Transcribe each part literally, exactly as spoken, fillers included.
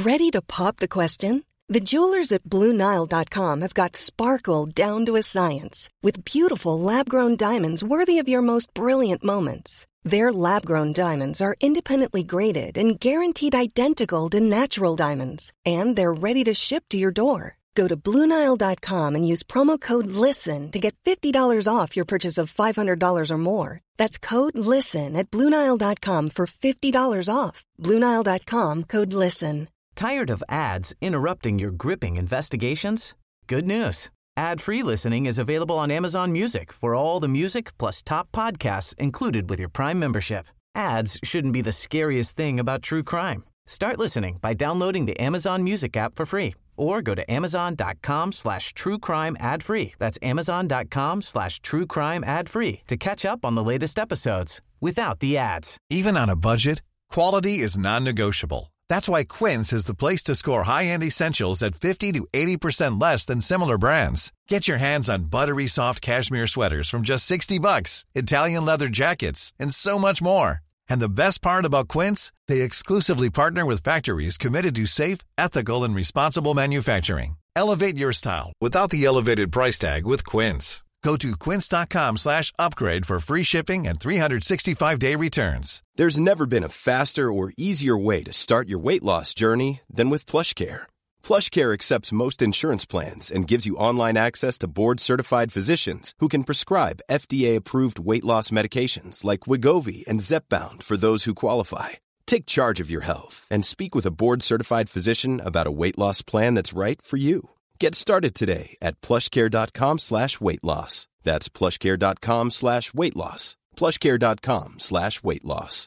Ready to pop the question? The jewelers at Blue Nile dot com have got sparkle down to a science with beautiful lab-grown diamonds worthy of your most brilliant moments. Their lab-grown diamonds are independently graded and guaranteed identical to natural diamonds, and they're ready to ship to your door. Go to Blue Nile dot com and use promo code LISTEN to get fifty dollars off your purchase of five hundred dollars or more. That's code LISTEN at Blue Nile dot com for fifty dollars off. Blue Nile dot com, code LISTEN. Tired of ads interrupting your gripping investigations? Good news. Ad-free listening is available on Amazon Music for all the music plus top podcasts included with your Prime membership. Ads shouldn't be the scariest thing about true crime. Start listening by downloading the Amazon Music app for free or go to amazon.com slash true crime ad free. That's amazon.com slash true crime ad free to catch up on the latest episodes without the ads. Even on a budget, quality is non-negotiable. That's why Quince is the place to score high-end essentials at fifty to eighty percent less than similar brands. Get your hands on buttery soft cashmere sweaters from just sixty bucks, Italian leather jackets, and so much more. And the best part about Quince, they exclusively partner with factories committed to safe, ethical, and responsible manufacturing. Elevate your style without the elevated price tag with Quince. Go to quince.com slash upgrade for free shipping and three sixty-five day returns. There's never been a faster or easier way to start your weight loss journey than with PlushCare. PlushCare accepts most insurance plans and gives you online access to board-certified physicians who can prescribe F D A-approved weight loss medications like Wegovy and Zepbound for those who qualify. Take charge of your health and speak with a board-certified physician about a weight loss plan that's right for you. Get started today at plushcare.com slash weight loss. That's plushcare.com slash weight loss. plushcare.com slash weight loss.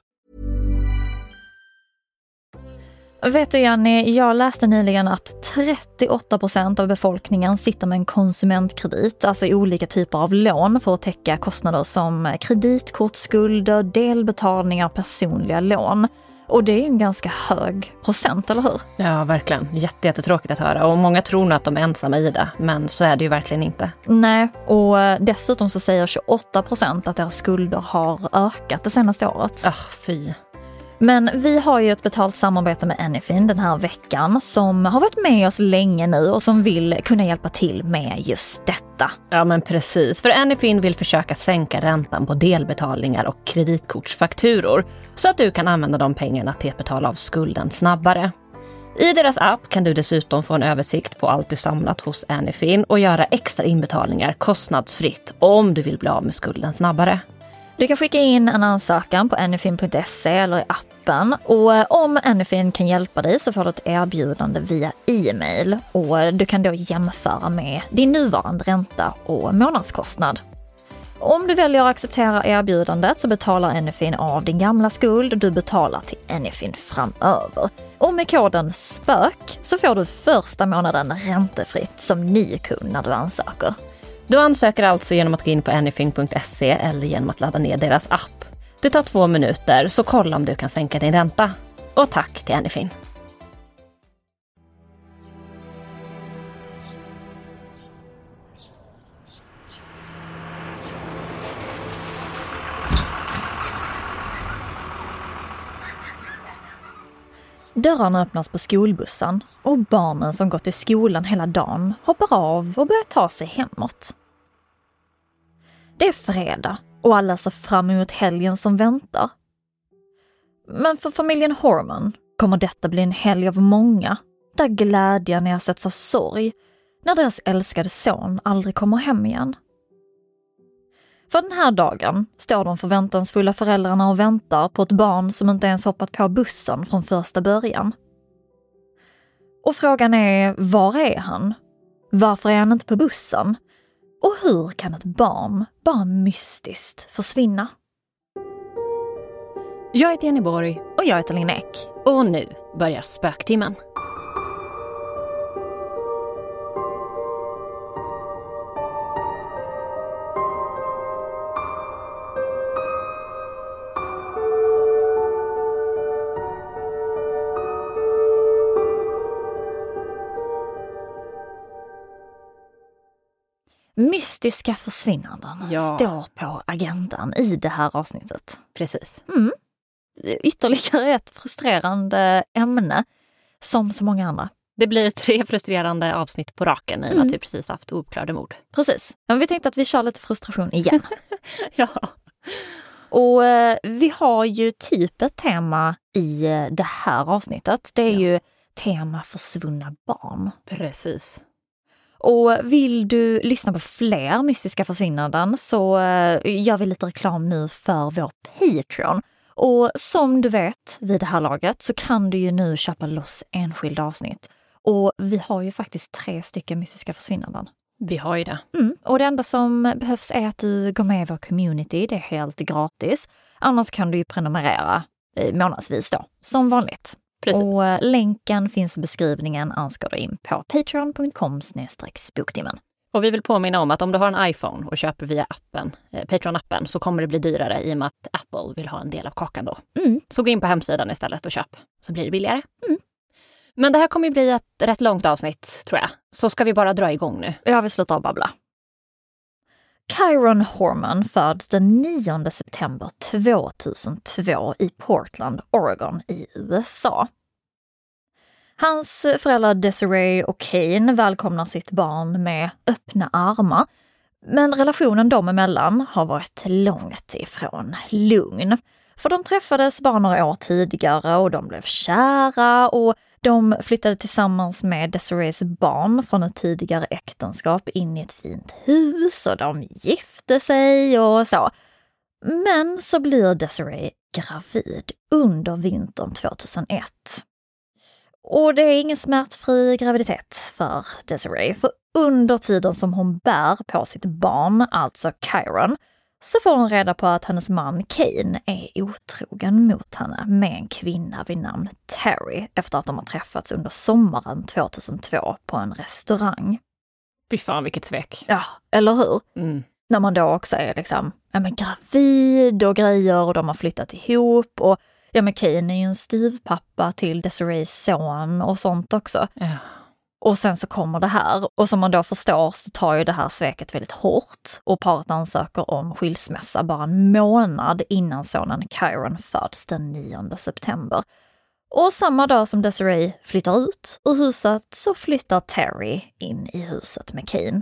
Vet du Jenny, jag läste nyligen att trettioåtta procent av befolkningen sitter med en konsumentkredit, alltså olika typer av lån för att täcka kostnader som kreditkortsskulder, delbetalningar, personliga lån. Och det är ju en ganska hög procent, eller hur? Ja, verkligen. Jätte, jättetråkigt att höra. Och många tror nog att de är ensamma i det, men så är det ju verkligen inte. Nej, och dessutom så säger tjugoåtta procent att deras skulder har ökat det senaste året. Ah, fy. Men vi har ju ett betalt samarbete med Anyfin den här veckan som har varit med oss länge nu och som vill kunna hjälpa till med just detta. Ja men precis, för Anyfin vill försöka sänka räntan på delbetalningar och kreditkortsfakturor så att du kan använda de pengarna till att betala av skulden snabbare. I deras app kan du dessutom få en översikt på allt du samlat hos Anyfin och göra extra inbetalningar kostnadsfritt om du vill bli av med skulden snabbare. Du kan skicka in en ansökan på anyfin punkt se eller i appen och om Anyfin kan hjälpa dig så får du ett erbjudande via e-mail och du kan då jämföra med din nuvarande ränta och månadskostnad. Om du väljer att acceptera erbjudandet så betalar Anyfin av din gamla skuld och du betalar till Anyfin framöver. Och med koden SPÖK så får du första månaden räntefritt som ny kund när du ansöker. Du ansöker alltså genom att gå in på anyfin punkt se eller genom att ladda ner deras app. Det tar två minuter, så kolla om du kan sänka din ränta. Och tack till Anyfin. Dörrarna öppnas på skolbussen och barnen som gått i skolan hela dagen hoppar av och börjar ta sig hemåt. Det är fredag och alla ser fram emot helgen som väntar. Men för familjen Horman kommer detta bli en helg av många, där glädjen ersätts av sorg när deras älskade son aldrig kommer hem igen. För den här dagen står de förväntansfulla föräldrarna och väntar på ett barn som inte ens hoppat på bussen från första början. Och frågan är, var är han? Varför är han inte på bussen? Och hur kan ett barn bara mystiskt försvinna? Jag heter Jenny Borg. Och jag heter Linn Ek. Och nu börjar spöktimmen. Mystiska försvinnanden ja. står på agendan i det här avsnittet. Precis. Mm. Ytterligare ett frustrerande ämne. som så många andra. Det blir tre frustrerande avsnitt på raken i och med Mm. att vi precis haft oklarade mord. Precis. Men vi tänkte att vi kör lite frustration igen. Ja. Och eh, vi har ju typ ett tema i eh, det här avsnittet. Det är Ja. ju tema försvunna barn. Precis. Och vill du lyssna på fler mystiska försvinnanden så eh, gör vi lite reklam nu för vår Patreon. Och som du vet vid det här laget så kan du ju nu köpa loss enskilda avsnitt. Och vi har ju faktiskt tre stycken mystiska försvinnanden. Vi har ju det. Mm. Och det enda som behövs är att du går med i vår community. Det är helt gratis. Annars kan du ju prenumerera eh, månadsvis då, som vanligt. Precis. Och eh, länken finns i beskrivningen, annars går du in på patreon punkt com slash spoktimmen. Och vi vill påminna om att om du har en iPhone och köper via appen, eh, Patreon-appen, så kommer det bli dyrare i och med att Apple vill ha en del av kakan då. Mm. Så gå in på hemsidan istället och köp, så blir det billigare. Mm. Men det här kommer ju bli ett rätt långt avsnitt, tror jag. Så ska vi bara dra igång nu. Jag vill sluta babbla. Kyron Horman föds den nionde september tvåtusentvå i Portland, Oregon i U S A. Hans föräldrar Desiree och Kane välkomnar sitt barn med öppna armar. Men relationen dem emellan har varit långt ifrån lugn. För de träffades bara några år tidigare och de blev kära och de flyttade tillsammans med Desirees barn från ett tidigare äktenskap in i ett fint hus och de gifte sig och så. Men så blir Desiree gravid under vintern tvåtusenett. Och det är ingen smärtfri graviditet för Desiree, för under tiden som hon bär på sitt barn, alltså Kyron, så får hon reda på att hennes man Kane är otrogen mot henne med en kvinna vid namn Terry efter att de har träffats under sommaren tvåtusentvå på en restaurang. Fy fan vilket svek. Ja, eller hur? Mm. När man då också är liksom, ja men gravid och grejer och de har flyttat ihop och ja men Kane är ju en styvpappa till Desirees son och sånt också. Ja. Och sen så kommer det här och som man då förstår så tar ju det här sveket väldigt hårt och paret ansöker om skilsmässa bara en månad innan sonen Kyron föds den nionde september. Och samma dag som Desiree flyttar ut ur huset så flyttar Terry in i huset med Kane.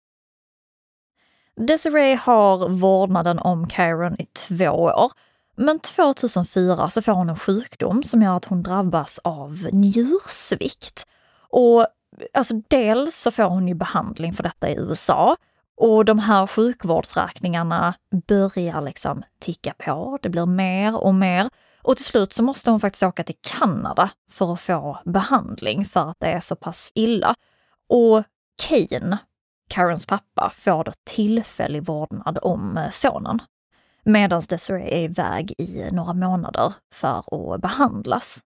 Desiree har vårdnaden om Kyron i två år, men tvåtusenfyra så får hon en sjukdom som gör att hon drabbas av njursvikt. Och alltså dels så får hon ju behandling för detta i U S A och de här sjukvårdsräkningarna börjar liksom ticka på. Det blir mer och mer och till slut så måste hon faktiskt åka till Kanada för att få behandling för att det är så pass illa. Och Kane, Kyrons pappa, får då tillfällig vårdnad om sonen medan Desiree är iväg i några månader för att behandlas.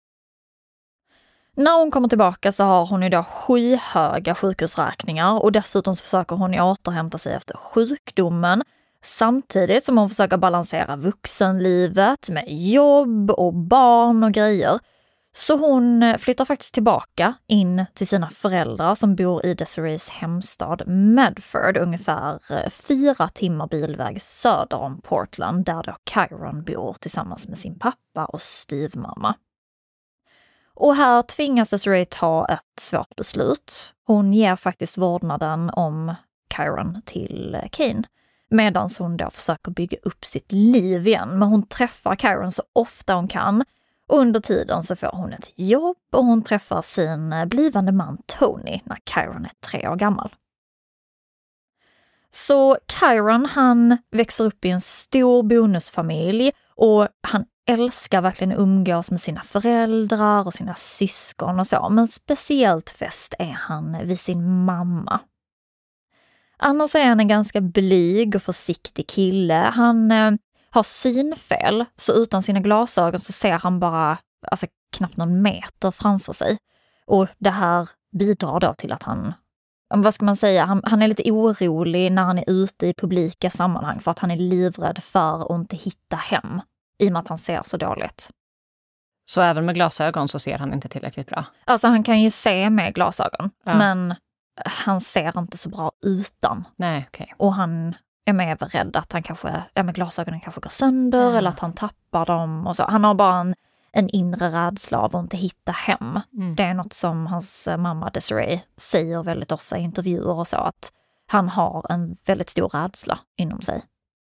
När hon kommer tillbaka så har hon ju då skyhöga sjukhusräkningar och dessutom så försöker hon ju återhämta sig efter sjukdomen samtidigt som hon försöker balansera vuxenlivet med jobb och barn och grejer. Så hon flyttar faktiskt tillbaka in till sina föräldrar som bor i Desirees hemstad Medford, ungefär fyra timmar bilväg söder om Portland där då Kyron bor tillsammans med sin pappa och styvmamma. Och här tvingas Desiree ta ett svårt beslut. Hon ger faktiskt vårdnaden om Kyron till Kane medan hon då försöker bygga upp sitt liv igen. Men hon träffar Kyron så ofta hon kan och under tiden så får hon ett jobb och hon träffar sin blivande man Tony när Kyron är tre år gammal. Så Kyron han växer upp i en stor bonusfamilj och han älskar verkligen att umgås med sina föräldrar och sina syskon och så, men speciellt fäst är han vid sin mamma. Annars är han en ganska blyg och försiktig kille. Han eh, har synfel, så utan sina glasögon så ser han bara alltså, knappt någon meter framför sig. Och det här bidrar då till att han, vad ska man säga, han, han är lite orolig när han är ute i publika sammanhang för att han är livrädd för att inte hitta hem. I och med att han ser så dåligt. Så även med glasögon så ser han inte tillräckligt bra? Alltså han kan ju se med glasögon. Ja. Men han ser inte så bra utan. Nej, okej. Okay. Och han är mer rädd att han kanske, ja, med glasögonen kanske går sönder. Ja. Eller att han tappar dem. Och så. Han har bara en, en inre rädsla av att inte hitta hem. Mm. Det är något som hans mamma Desiree säger väldigt ofta i intervjuer och så, att han har en väldigt stor rädsla inom sig.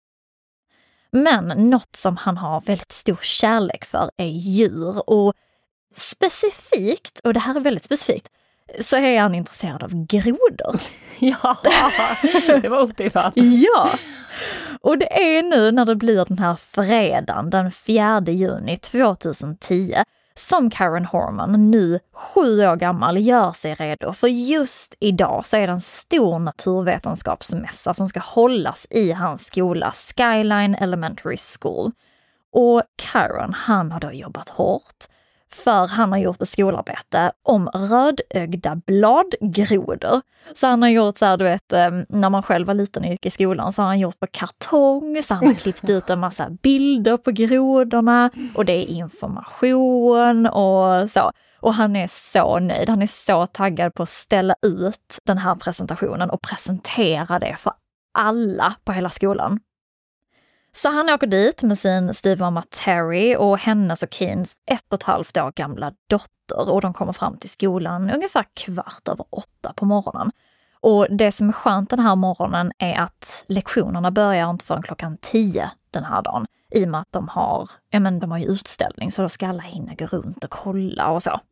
Men något som han har väldigt stor kärlek för är djur, och specifikt, och det här är väldigt specifikt, så är han intresserad av grodor. Ja, det var otippat. Ja, och det är nu när det blir den här fredagen den fjärde juni tjugohundratio som Karen Horman, nu sju år gammal, gör sig redo. För just idag så är det en stor naturvetenskapsmässa som ska hållas i hans skola, Skyline Elementary School. Och Karen, han har då jobbat hårt, för han har gjort ett skolarbete om rödögda bladgrodor. Så han har gjort så här, du vet, när man själv var liten och gick i skolan så har han gjort på kartong, så han har klippt ut en massa bilder på grodorna och det är information och så. Och han är så nöjd, han är så taggad på att ställa ut den här presentationen och presentera det för alla på hela skolan. Så han åker dit med sin styvmamma Terry och hennes och Keens ett och ett halvt år gamla dotter, och de kommer fram till skolan ungefär kvart över åtta på morgonen. Och det som är skönt den här morgonen är att lektionerna börjar inte förrän klockan tio den här dagen, i och med att de har, ja men de har ju utställning, så då ska alla hinna gå runt och kolla och så.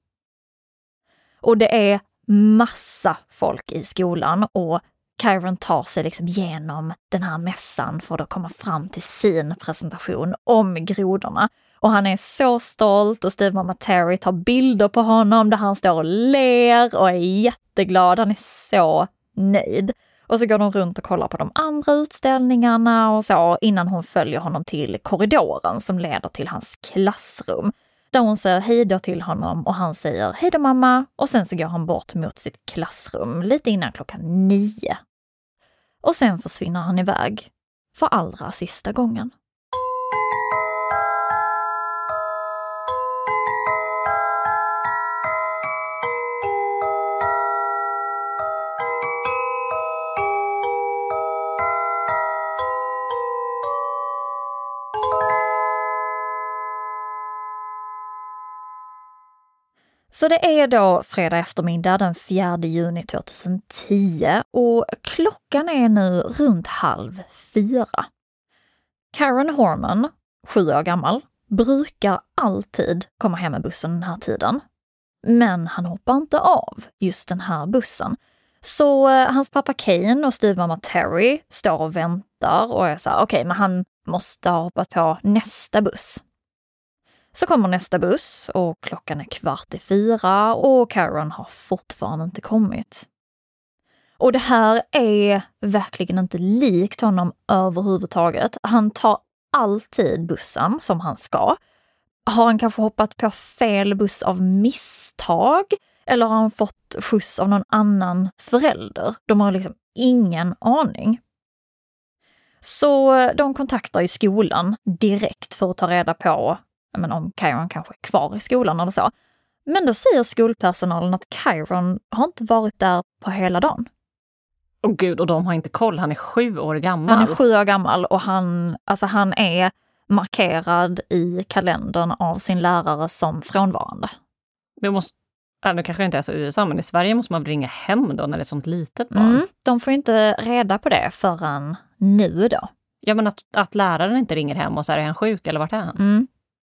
Och det är massa folk i skolan, och Karen tar sig liksom genom den här mässan för att komma fram till sin presentation om grodorna. Och han är så stolt, och styvmamma Terry tar bilder på honom där han står och ler och är jätteglad. Han är så nöjd. Och så går de runt och kollar på de andra utställningarna och så, innan hon följer honom till korridoren som leder till hans klassrum. Där hon säger hej då till honom och han säger hej då mamma, och sen så går han bort mot sitt klassrum lite innan klockan nio. Och sen försvinner han iväg för allra sista gången. Så det är då fredag eftermiddag den fjärde juni tjugohundratio och klockan är nu runt halv fyra. Karen Horman, sju år gammal, brukar alltid komma hem med bussen den här tiden. Men han hoppar inte av just den här bussen. Så eh, hans pappa Kane och styvmamma Terry står och väntar och är så här, okej, okay, men han måste ha hoppat på nästa buss. Så kommer nästa buss och klockan är kvart i fyra och Karen har fortfarande inte kommit. Och det här är verkligen inte likt honom överhuvudtaget. Han tar alltid bussen som han ska. Har han kanske hoppat på fel buss av misstag? Eller har han fått skjuts av någon annan förälder? De har liksom ingen aning. Så de kontaktar ju skolan direkt för att ta reda på men om Karen kanske är kvar i skolan eller så. Men då säger skolpersonalen att Karen har inte varit där på hela dagen. Åh gud, och de har inte koll. Han är sju år gammal. Han är sju år gammal och han, alltså han är markerad i kalendern av sin lärare som frånvarande. Det måste, ja, det kanske inte är så i U S A, men i Sverige måste man ringa hem då när det är ett sånt litet barn. Mm, de får inte reda på det förrän nu då. Ja, men att, att läraren inte ringer hem och så är han sjuk, eller vart är han? Mm.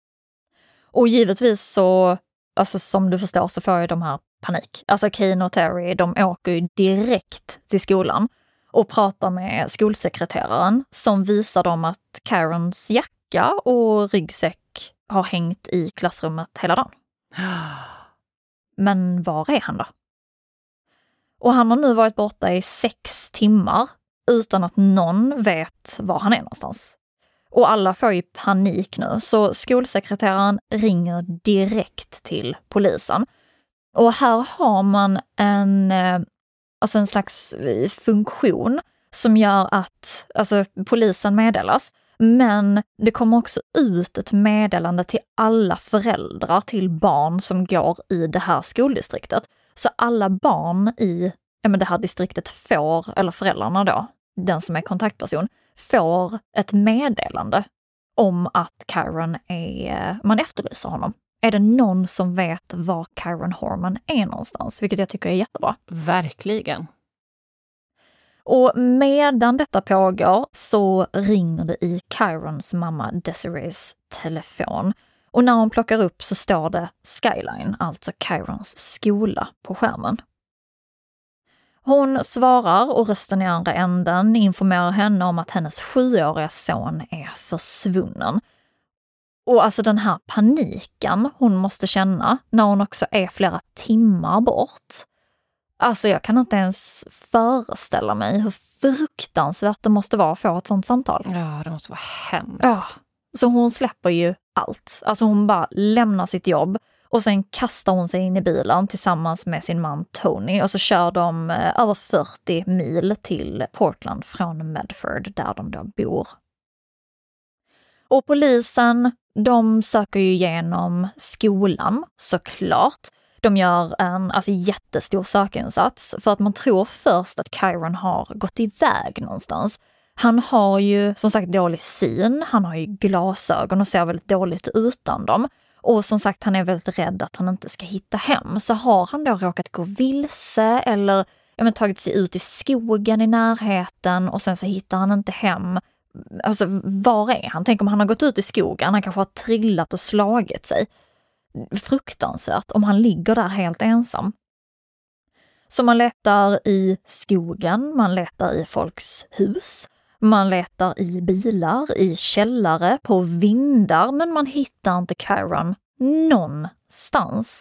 Och givetvis så, alltså som du förstår så får ju de här panik. Alltså Kane och Terry, de åker ju direkt till skolan och pratar med skolsekreteraren som visar dem att Karens jacka och ryggsäck har hängt i klassrummet hela dagen. Men var är han då? Och han har nu varit borta i sex timmar utan att någon vet var han är någonstans. Och alla får ju panik nu, så skolsekreteraren ringer direkt till polisen. Och här har man en, alltså en slags funktion som gör att alltså, polisen meddelas. Men det kommer också ut ett meddelande till alla föräldrar till barn som går i det här skoldistriktet. Så alla barn i ja, men det här distriktet får, eller föräldrarna då, den som är kontaktperson, får ett meddelande om att Karen är, man efterlyser honom. är det någon som vet var Kyron Horman är någonstans, vilket jag tycker är jättebra. Verkligen. Och medan detta pågår så ringer det i Kyrons mamma Desirees telefon. Och när hon plockar upp så står det Skyline, alltså Kyrons skola, på skärmen. Hon svarar och rösten i andra änden informerar henne om att hennes sjuåriga son är försvunnen. Och alltså den här paniken hon måste känna när hon också är flera timmar bort. Alltså jag kan inte ens föreställa mig hur fruktansvärt det måste vara att få ett sånt samtal. Ja, det måste vara hemskt. Ja. Så hon släpper ju allt. Alltså hon bara lämnar sitt jobb och sen kastar hon sig in i bilen tillsammans med sin man Tony och så kör de eh, över fyrtio mil till Portland från Medford där de då bor. Och polisen, de söker ju igenom skolan såklart. De gör en alltså, jättestor sökinsats för att man tror först att Kyron har gått iväg någonstans. Han har ju som sagt dålig syn, han har ju glasögon och ser väldigt dåligt utan dem. Och som sagt, han är väldigt rädd att han inte ska hitta hem. Så har han då råkat gå vilse eller ja, men, tagit sig ut i skogen i närheten och sen så hittar han inte hem. Alltså, var är han? Tänk om han har gått ut i skogen, han kanske har trillat och slagit sig. Fruktansvärt om han ligger där helt ensam. Så man letar i skogen, man letar i folks hus, man letar i bilar, i källare, på vindar, men man hittar inte Kyron någonstans.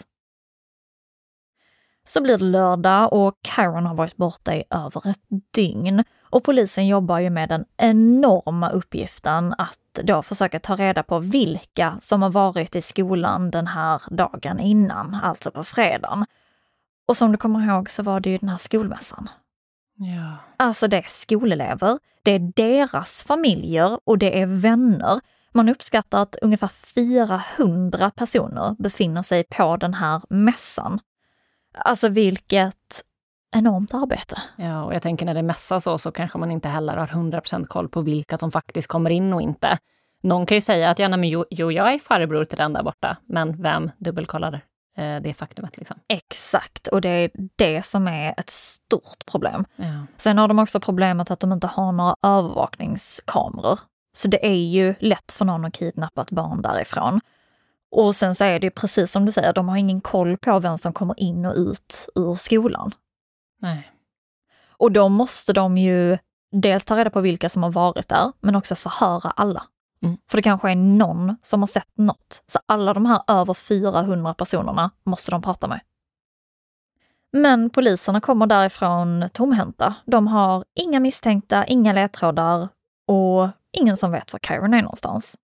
Så blir det lördag och Kyron har varit borta i över ett dygn och polisen jobbar ju med den enorma uppgiften att då försöka ta reda på vilka som har varit i skolan den här dagen innan, alltså på fredagen. Och som du kommer ihåg så var det ju den här skolmässan. Ja. Alltså det är skolelever, det är deras familjer och det är vänner. Man uppskattar att ungefär fyrahundra personer befinner sig på den här mässan. Alltså vilket enormt arbete. Ja, och jag tänker när det mässar så så kanske man inte heller har hundra procent koll på vilka som faktiskt kommer in och inte. Någon kan ju säga att ja, men jo, jo, jag är farbror till den där borta, men vem dubbelkollar eh, det faktumet liksom? Exakt, och det är det som är ett stort problem. Ja. Sen har de också problemet att de inte har några övervakningskameror. Så det är ju lätt för någon att kidnappa ett barn därifrån. Och sen så är det ju precis som du säger, de har ingen koll på vem som kommer in och ut ur skolan. Nej. Och då måste de ju dels ta reda på vilka som har varit där, men också förhöra alla. Mm. För det kanske är någon som har sett något. Så alla de här över fyrahundra personerna måste de prata med. Men poliserna kommer därifrån tomhänta. De har inga misstänkta, inga ledtrådar och ingen som vet var Kyron är någonstans.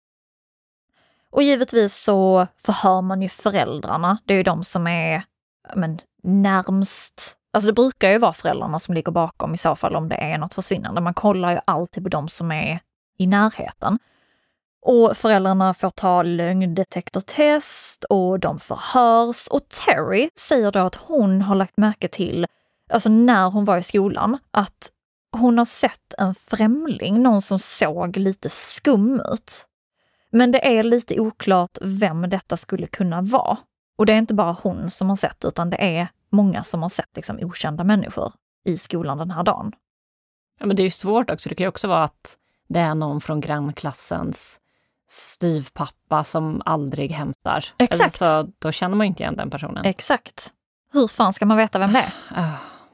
Och givetvis så förhör man ju föräldrarna. Det är ju de som är men, närmst. Alltså det brukar ju vara föräldrarna som ligger bakom i så fall om det är något försvinnande. Man kollar ju alltid på de som är i närheten. Och föräldrarna får ta lögndetektortest och de förhörs. Och Terry säger då att hon har lagt märke till, alltså när hon var i skolan, att hon har sett en främling, någon som såg lite skum ut. Men det är lite oklart vem detta skulle kunna vara. Och det är inte bara hon som har sett, utan det är många som har sett liksom okända människor i skolan den här dagen. Ja, men det är ju svårt också. Det kan ju också vara att det är någon från grannklassens styvpappa som aldrig hämtar. Exakt. Så då känner man ju inte igen den personen. Exakt. Hur fan ska man veta vem det är? Uh.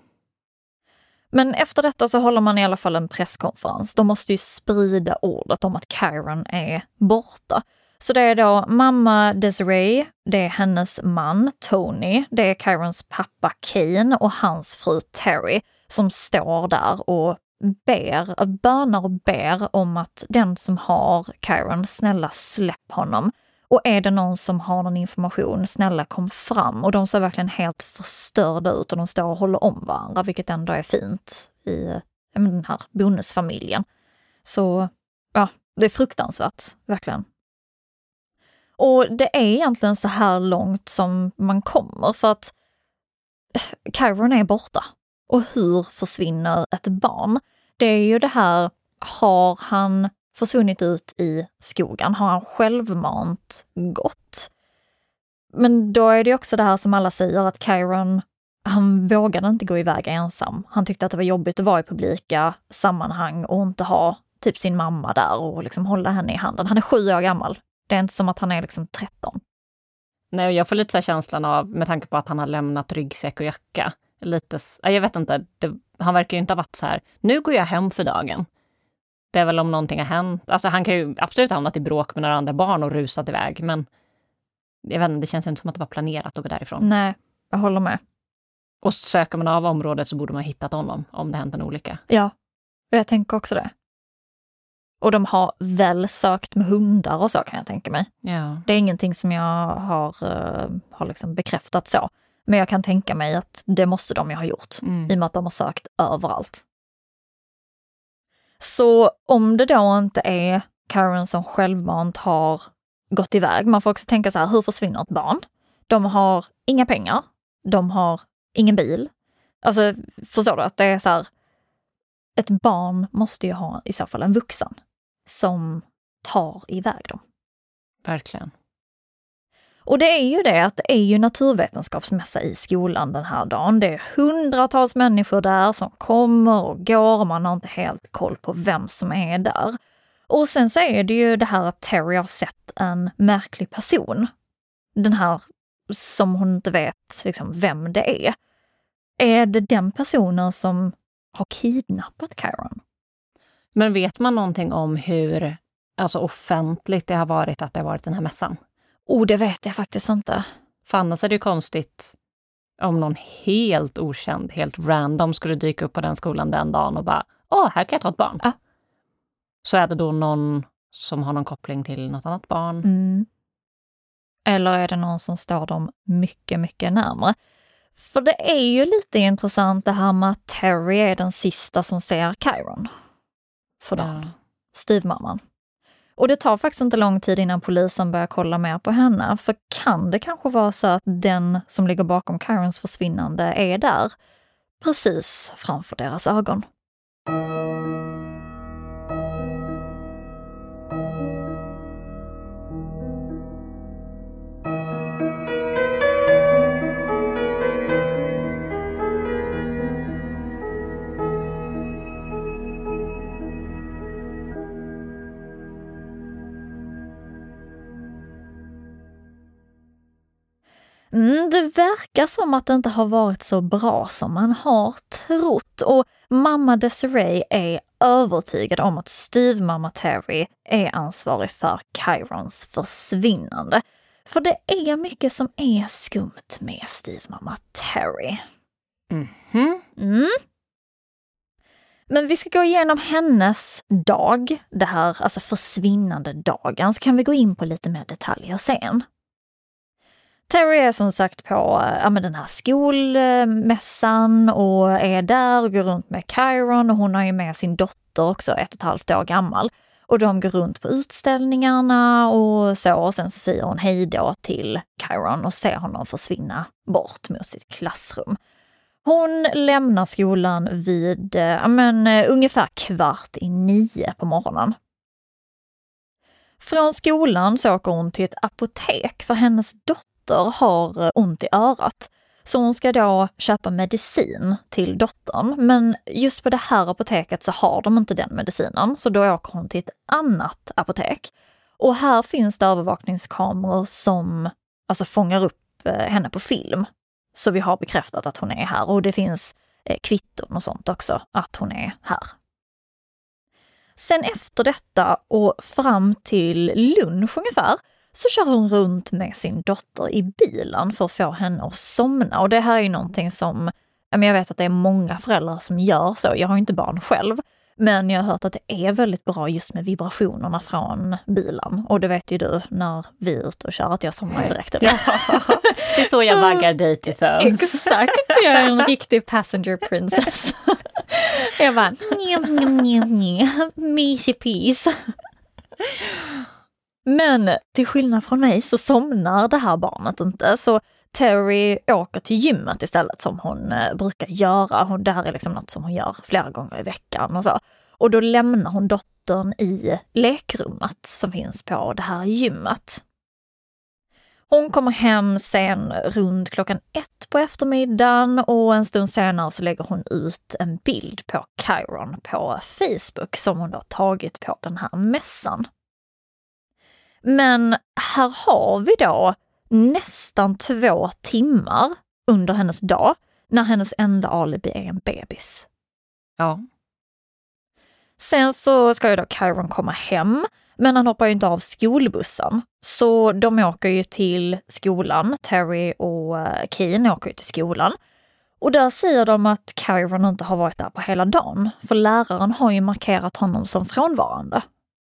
Men efter detta så håller man i alla fall en presskonferens. De måste ju sprida ordet om att Kyron är borta. Så det är då mamma Desiree, det är hennes man Tony, det är Kyrons pappa Kane och hans fru Terry som står där och ber, bönar och ber om att den som har Kyron, snälla släpp honom. Och är det någon som har någon information, snälla kom fram. Och de ser verkligen helt förstörda ut och de står och håller om varandra, vilket ändå är fint i den här bonusfamiljen. Så ja, det är fruktansvärt, verkligen. Och det är egentligen så här långt som man kommer för att Kyron är borta. Och hur försvinner ett barn? Det är ju det här, har han försvunnit ut i skogen? Har han självmant gått? Men då är det också det här som alla säger, att Chiron, han vågade inte gå iväg ensam. Han tyckte att det var jobbigt att vara i publika sammanhang och inte ha typ sin mamma där och liksom hålla henne i handen. Han är sju år gammal. Det är inte som att han är liksom tretton. Nej, jag får lite så här känslan av, med tanke på att han har lämnat ryggsäck och jacka. Lite, jag vet inte, det, han verkar ju inte ha varit så här, nu går jag hem för dagen. Det är väl om någonting har hänt. Alltså han kan ju absolut ha hamnat i bråk med några andra barn och rusat iväg, men jag vet inte, det känns inte som att det var planerat att gå därifrån. Nej, jag håller med. Och söker man av området så borde man ha hittat honom om det hänt en olycka. Ja, jag tänker också det. Och de har väl sökt med hundar och så, kan jag tänka mig. Ja. Det är ingenting som jag har, uh, har liksom bekräftat så. Men jag kan tänka mig att det måste de ju ha gjort. Mm. I och med att de har sökt överallt. Så om det då inte är Chiron som självmant har gått iväg. Man får också tänka så här, hur försvinner ett barn? De har inga pengar. De har ingen bil. Alltså, förstår du att det är så här, ett barn måste ju ha i så fall en vuxen som tar iväg dem. Verkligen. Och det är ju det att det är ju naturvetenskapsmässa i skolan den här dagen. Det är hundratals människor där som kommer och går och man har inte helt koll på vem som är där. Och sen så är det ju det här att Terry har sett en märklig person. Den här som hon inte vet liksom vem det är. Är det den personen som har kidnappat Chiron? Men vet man någonting om hur alltså offentligt det har varit att det har varit den här mässan? Oh, det vet jag faktiskt inte. För annars är det ju konstigt om någon helt okänd, helt random skulle dyka upp på den skolan den dagen och bara, åh, här kan jag ta ett barn. Ja. Så är det då någon som har någon koppling till något annat barn. Mm. Eller är det någon som står dem mycket, mycket närmare? För det är ju lite intressant det här med att Terry är den sista som ser Chiron. För den. Ja. Styvmamman. Och det tar faktiskt inte lång tid innan polisen börjar kolla mer på henne. För kan det kanske vara så att den som ligger bakom Chirons försvinnande är där precis framför deras ögon? Mm, det verkar som att det inte har varit så bra som man har trott och mamma Desiree är övertygad om att styvmamma Terry är ansvarig för Chirons försvinnande. För det är mycket som är skumt med styvmamma Terry. Mm-hmm. Mm. Men vi ska gå igenom hennes dag, det här alltså försvinnande dagen, så kan vi gå in på lite mer detaljer sen. Terry är som sagt på ja, men den här skolmässan och är där och går runt med Chiron och hon har ju med sin dotter också, ett och ett halvt år gammal. Och de går runt på utställningarna och så och sen så säger hon hej då till Chiron och ser honom försvinna bort mot sitt klassrum. Hon lämnar skolan vid ja, men, ungefär kvart i nio på morgonen. Från skolan så åker hon till ett apotek för hennes dotter har ont i örat. Så hon ska då köpa medicin till dottern. Men just på det här apoteket så har de inte den medicinen. Så då åker hon till ett annat apotek. Och här finns det övervakningskameror som alltså fångar upp henne på film. Så vi har bekräftat att hon är här. Och det finns kvitton och sånt också att hon är här. Sen efter detta och fram till lunch ungefär så kör hon runt med sin dotter i bilen för att få henne att somna. Och det här är ju någonting som, jag vet att det är många föräldrar som gör så. Jag har inte barn själv, men jag har hört att det är väldigt bra just med vibrationerna från bilen. Och det vet ju du när vi är ute och kör att jag somnar direkt. Ja, det är så jag vaggar dig till sömns. Exakt, jag är en riktig passenger princess. Jag bara, mysig pis. Men till skillnad från mig så somnar det här barnet inte. Så Terry åker till gymmet istället som hon eh, brukar göra. Hon, det här är liksom något som hon gör flera gånger i veckan och så. Och då lämnar hon dottern i lekrummet som finns på det här gymmet. Hon kommer hem sen runt klockan ett på eftermiddagen och en stund senare så lägger hon ut en bild på Chiron på Facebook som hon har tagit på den här mässan. Men här har vi då nästan två timmar under hennes dag när hennes enda alibi är en bebis. Ja. Sen så ska ju då Chiron komma hem, men han hoppar ju inte av skolbussen. Så de åker ju till skolan, Terry och Kane åker ju till skolan. Och där säger de att Chiron inte har varit där på hela dagen, för läraren har ju markerat honom som frånvarande.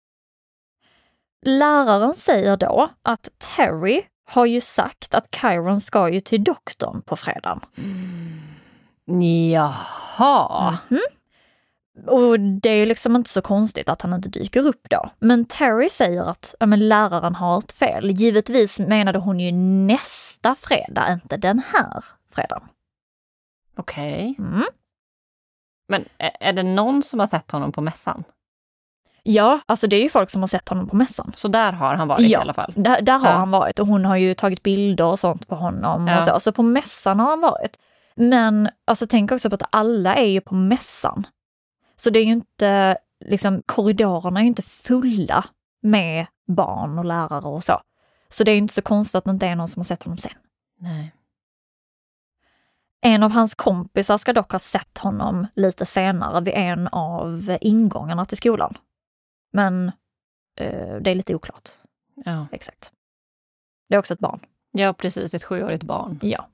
Läraren säger då att Terry har ju sagt att Chiron ska ju till doktorn på fredagen. Mm. Jaha. Mm-hmm. Och det är liksom inte så konstigt att han inte dyker upp då. Men Terry säger att ja, men läraren har ett fel. Givetvis menade hon ju nästa fredag, inte den här fredagen. Okej. Okay. Mm. Men är det någon som har sett honom på mässan? Ja, alltså det är ju folk som har sett honom på mässan. Så där har han varit ja, i alla fall? där, där har ja. han varit. Och hon har ju tagit bilder och sånt på honom. Ja. Och så. så på mässan har han varit. Men alltså tänk också på att alla är ju på mässan. Så det är ju inte, liksom korridorerna är ju inte fulla med barn och lärare och så. Så det är ju inte så konstigt att det inte är någon som har sett honom sen. Nej. En av hans kompisar ska dock ha sett honom lite senare vid en av ingångarna till skolan. Men eh, det är lite oklart. Ja. Exakt. Det är också ett barn. Ja, precis. Ett sjuårigt barn. Ja.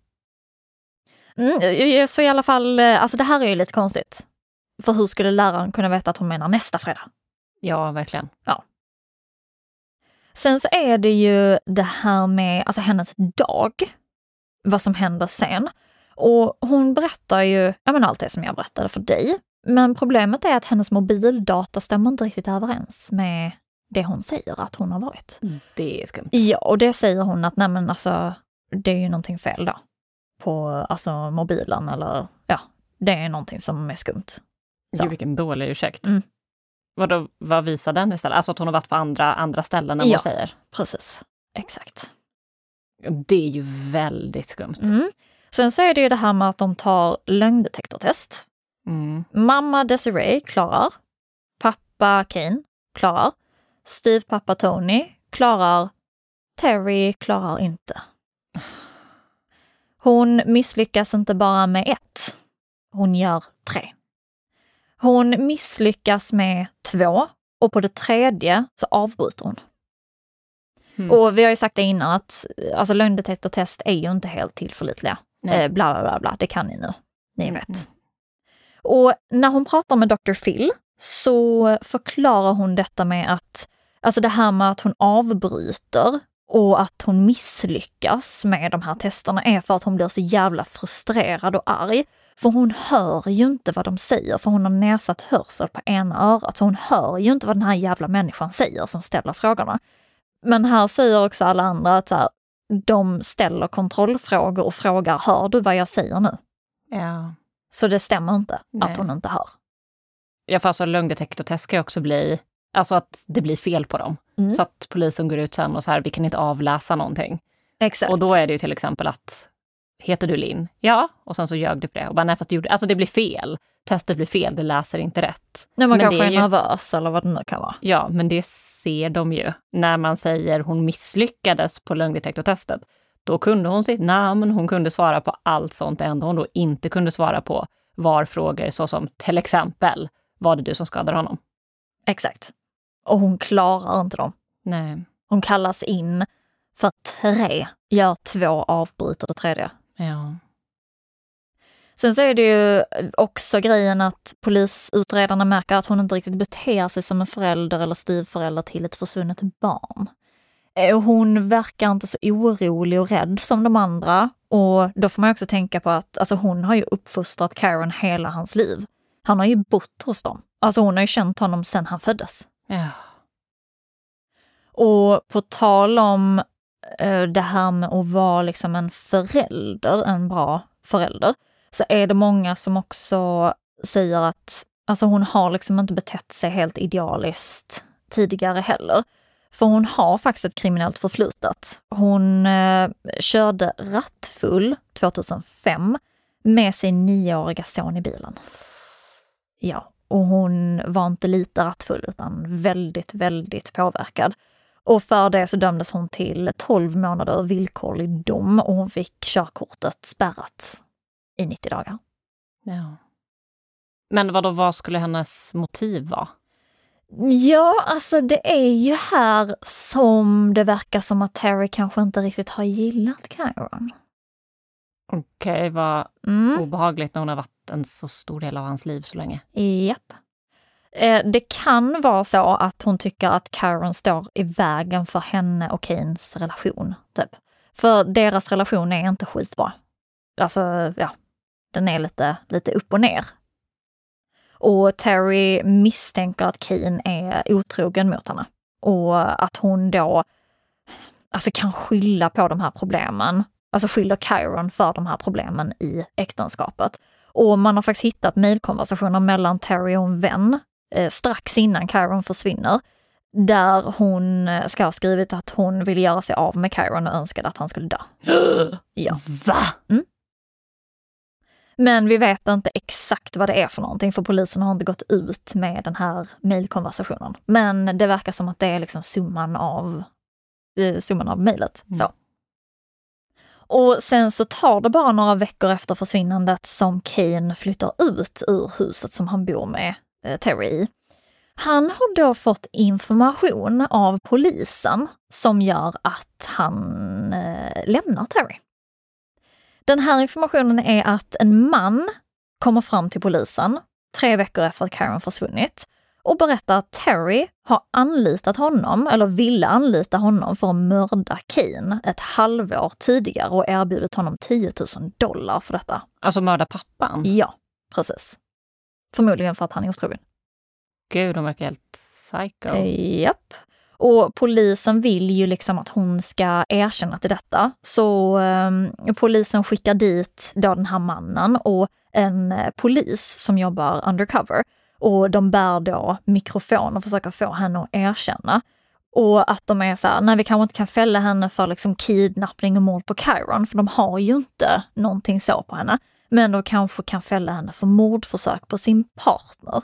Mm, så i alla fall, alltså det här är ju lite konstigt. För hur skulle läraren kunna veta att hon menar nästa fredag? Ja, verkligen. Ja. Sen så är det ju det här med alltså hennes dag. Vad som händer sen. Och hon berättar ju ja, men allt det som jag berättade för dig. Men problemet är att hennes mobildata stämmer inte riktigt överens med det hon säger att hon har varit. Det är skumt. Ja, och det säger hon att nej men alltså, det är ju någonting fel då. På alltså mobilen eller ja, det är någonting som är skumt. Så. Gud, vilken dålig ursäkt. Mm. Vadå, vad visar den istället? Alltså att hon har varit på andra, andra ställen än ja, hon säger? Precis. Exakt. Det är ju väldigt skumt. Mm. Sen så är det ju det här med att de tar lögndetektortest. Mm. Mamma Desiree klarar. Pappa Kane klarar. styvpappa Tony klarar. Terry klarar inte. Hon misslyckas inte bara med ett. Hon gör tre. Hon misslyckas med två och på det tredje så avbryter hon. Mm. Och vi har ju sagt det innan att alltså, lögndetektortest är ju inte helt tillförlitliga. Eh, bla bla bla bla, det kan ni nu. Ni mm. vet. Och när hon pratar med doktor Phil så förklarar hon detta med att alltså det här med att hon avbryter och att hon misslyckas med de här testerna är för att hon blir så jävla frustrerad och arg. För hon hör ju inte vad de säger, för hon har nedsatt hörsel på ena örat. Så hon hör ju inte vad den här jävla människan säger som ställer frågorna. Men här säger också alla andra att så här, de ställer kontrollfrågor och frågar, hör du vad jag säger nu? Ja. Så det stämmer inte Nej. att hon inte hör. Ja, för alltså lögndetektortest ska ju också bli, alltså att det blir fel på dem. Mm. Så att polisen går ut sen och så här, vi kan inte avläsa någonting. Exakt. Och då är det ju till exempel att, heter du Linn? Ja. Och sen så ljög du på det. Och bara, nej, för att du gjorde, alltså det blir fel. Testet blir fel, det läser inte rätt. Nej, man men kanske är, är ju, nervös eller vad det nu kan vara. Ja, men det ser de ju. När man säger hon misslyckades på lögndetektortestet. Då kunde hon sitt namn, hon kunde svara på allt sånt. Det enda hon då inte kunde svara på var frågor såsom till exempel, var det du som skadade honom? Exakt. Och hon klarar inte dem. Nej. Hon kallas in för tre, gör två, avbryter det tredje. Ja. Sen så är det ju också grejen att polisutredarna märker att hon inte riktigt beter sig som en förälder eller styvförälder till ett försvunnet barn. Hon verkar inte så orolig och rädd som de andra. Och då får man också tänka på att alltså, hon har ju uppfostrat Chiron hela hans liv. Han har ju bott hos dem. Alltså hon har ju känt honom sedan han föddes. Ja. Och på tal om uh, det här med att vara liksom en förälder, en bra förälder, så är det många som också säger att alltså, hon har liksom inte betett sig helt idealiskt tidigare heller. För hon har faktiskt ett kriminellt förflutet. Hon eh, körde rattfull tjugohundrafem med sin nioåriga son i bilen. Ja, och hon var inte lite rattfull utan väldigt, väldigt påverkad. Och för det så dömdes hon till tolv månader villkorlig dom och hon fick körkortet spärrat i nittio dagar. Ja. Men vad då, vad skulle hennes motiv vara? Ja, alltså det är ju här som det verkar som att Terry kanske inte riktigt har gillat Chiron. Okej, okay, vad mm. obehagligt när hon har varit en så stor del av hans liv så länge. Japp. Eh, det kan vara så att hon tycker att Chiron står i vägen för henne och Kanes relation, typ. För deras relation är inte skitbra. Alltså, ja, den är lite, lite upp och ner. Och Terry misstänker att Kane är otrogen mot henne. Och att hon då alltså kan skylla på de här problemen. Alltså skyller Chiron för de här problemen i äktenskapet. Och man har faktiskt hittat mejlkonversationer mellan Terry och en vän eh, strax innan Chiron försvinner. Där hon ska ha skrivit att hon ville göra sig av med Chiron och önskade att han skulle dö. Ja. Va? Mm. Men vi vet inte exakt vad det är för någonting, för polisen har inte gått ut med den här mejlkonversationen. Men det verkar som att det är liksom summan av, eh, summan av mejlet. Mm. Så. Och sen så tar det bara några veckor efter försvinnandet som Kane flyttar ut ur huset som han bor med eh, Terry i. Han har då fått information av polisen som gör att han eh, lämnar Terry. Den här informationen är att en man kommer fram till polisen tre veckor efter att Chiron försvunnit och berättar att Terry har anlitat honom, eller ville anlita honom för att mörda Kane ett halvår tidigare och erbjudit honom tio tusen dollar för detta. Alltså mörda pappan? Ja, precis. Förmodligen för att han är otrogen. Gud, de verkar helt psycho. Japp. Och polisen vill ju liksom att hon ska erkänna till detta. Så eh, polisen skickar dit då den här mannen och en eh, polis som jobbar undercover. Och de bär då mikrofon och försöker få henne att erkänna. Och att de är så här, nej vi kanske inte kan fälla henne för liksom kidnappning och mord på Chiron. För de har ju inte någonting så på henne. Men de kanske kan fälla henne för mordförsök på sin partner.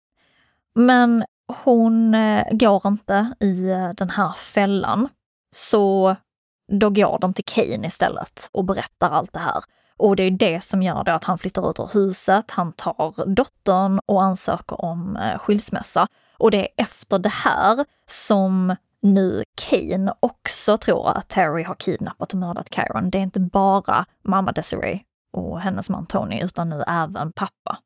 Men hon eh, går inte i eh, den här fällan, så då går de till Kane istället och berättar allt det här. Och det är det som gör det att han flyttar ut ur huset, han tar dottern och ansöker om eh, skilsmässa. Och det är efter det här som nu Kane också tror att Terry har kidnappat och mördat Chiron. Det är inte bara mamma Desiree och hennes man Tony utan nu även pappa.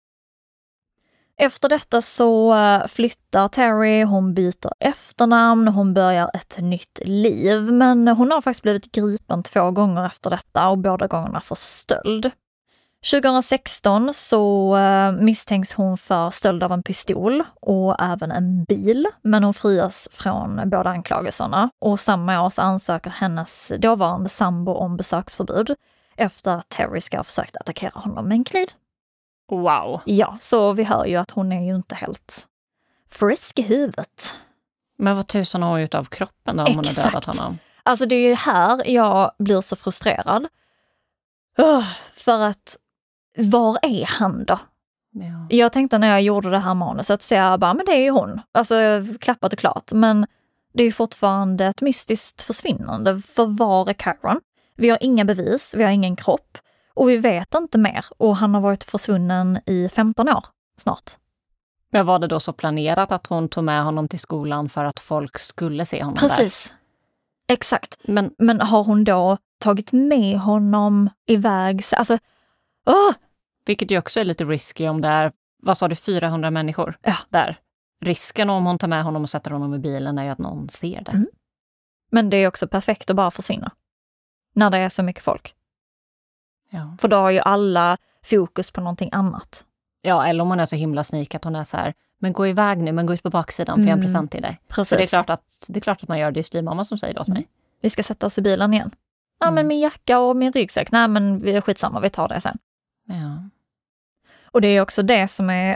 Efter detta så flyttar Terry, hon byter efternamn, hon börjar ett nytt liv. Men hon har faktiskt blivit gripen två gånger efter detta och båda gångerna för stöld. tjugohundrasexton så misstänks hon för stöld av en pistol och även en bil. Men hon frias från båda anklagelserna. Och samma år så ansöker hennes dåvarande sambo om besöksförbud efter att Terry ska ha försökt attackera honom med en kniv. Wow. Ja, så vi hör ju att hon är ju inte helt frisk i huvudet. Men vad tusan har hon gjort av kroppen då om hon har dödat honom? Alltså det är ju här jag blir så frustrerad. Uh, för att, var är han då? Ja. Jag tänkte när jag gjorde det här manuset så jag bara, men det är ju hon. Alltså klappat och klart. Men det är ju fortfarande ett mystiskt försvinnande. För var är Chiron? Vi har inga bevis, vi har ingen kropp. Och vi vet inte mer. Och han har varit försvunnen i femton år snart. Men var det då så planerat att hon tog med honom till skolan för att folk skulle se honom? Precis. Där? Exakt. Men, Men har hon då tagit med honom iväg? Alltså, åh! Vilket ju också är lite risky om det är, vad sa du, fyrahundra människor ja. där. Risken om hon tar med honom och sätter honom i bilen är ju att någon ser det. Mm. Men det är också perfekt att bara försvinna. När det är så mycket folk. Ja. För då har ju alla fokus på någonting annat. Ja, eller om hon är så himla snik att hon är så här, men gå iväg nu, men gå ut på baksidan för jag har en present till dig. Precis. För det är klart att det är klart att man gör det, i styrmamma som säger det åt mig. Mm. Vi ska sätta oss i bilen igen. Ja, Mm. men min jacka och min ryggsäck. Nej, men vi är skitsamma, vi tar det sen. Ja. Och det är också det som är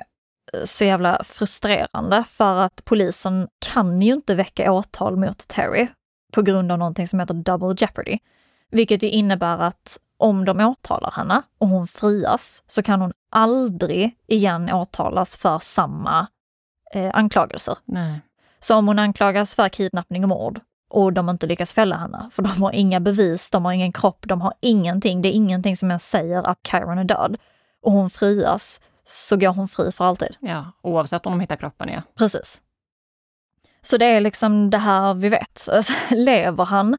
så jävla frustrerande för att polisen kan ju inte väcka åtal mot Terry på grund av någonting som heter double jeopardy. Vilket ju innebär att om de åtalar henne och hon frias så kan hon aldrig igen åtalas för samma eh, anklagelser. Nej. Så om hon anklagas för kidnappning och mord och de inte lyckas fälla henne, för de har inga bevis, de har ingen kropp, de har ingenting, det är ingenting som ens säger att Chiron är död och hon frias, så går hon fri för alltid. Ja, oavsett om de hittar kroppen, ja. Precis. Så det är liksom det här vi vet. Alltså, lever han?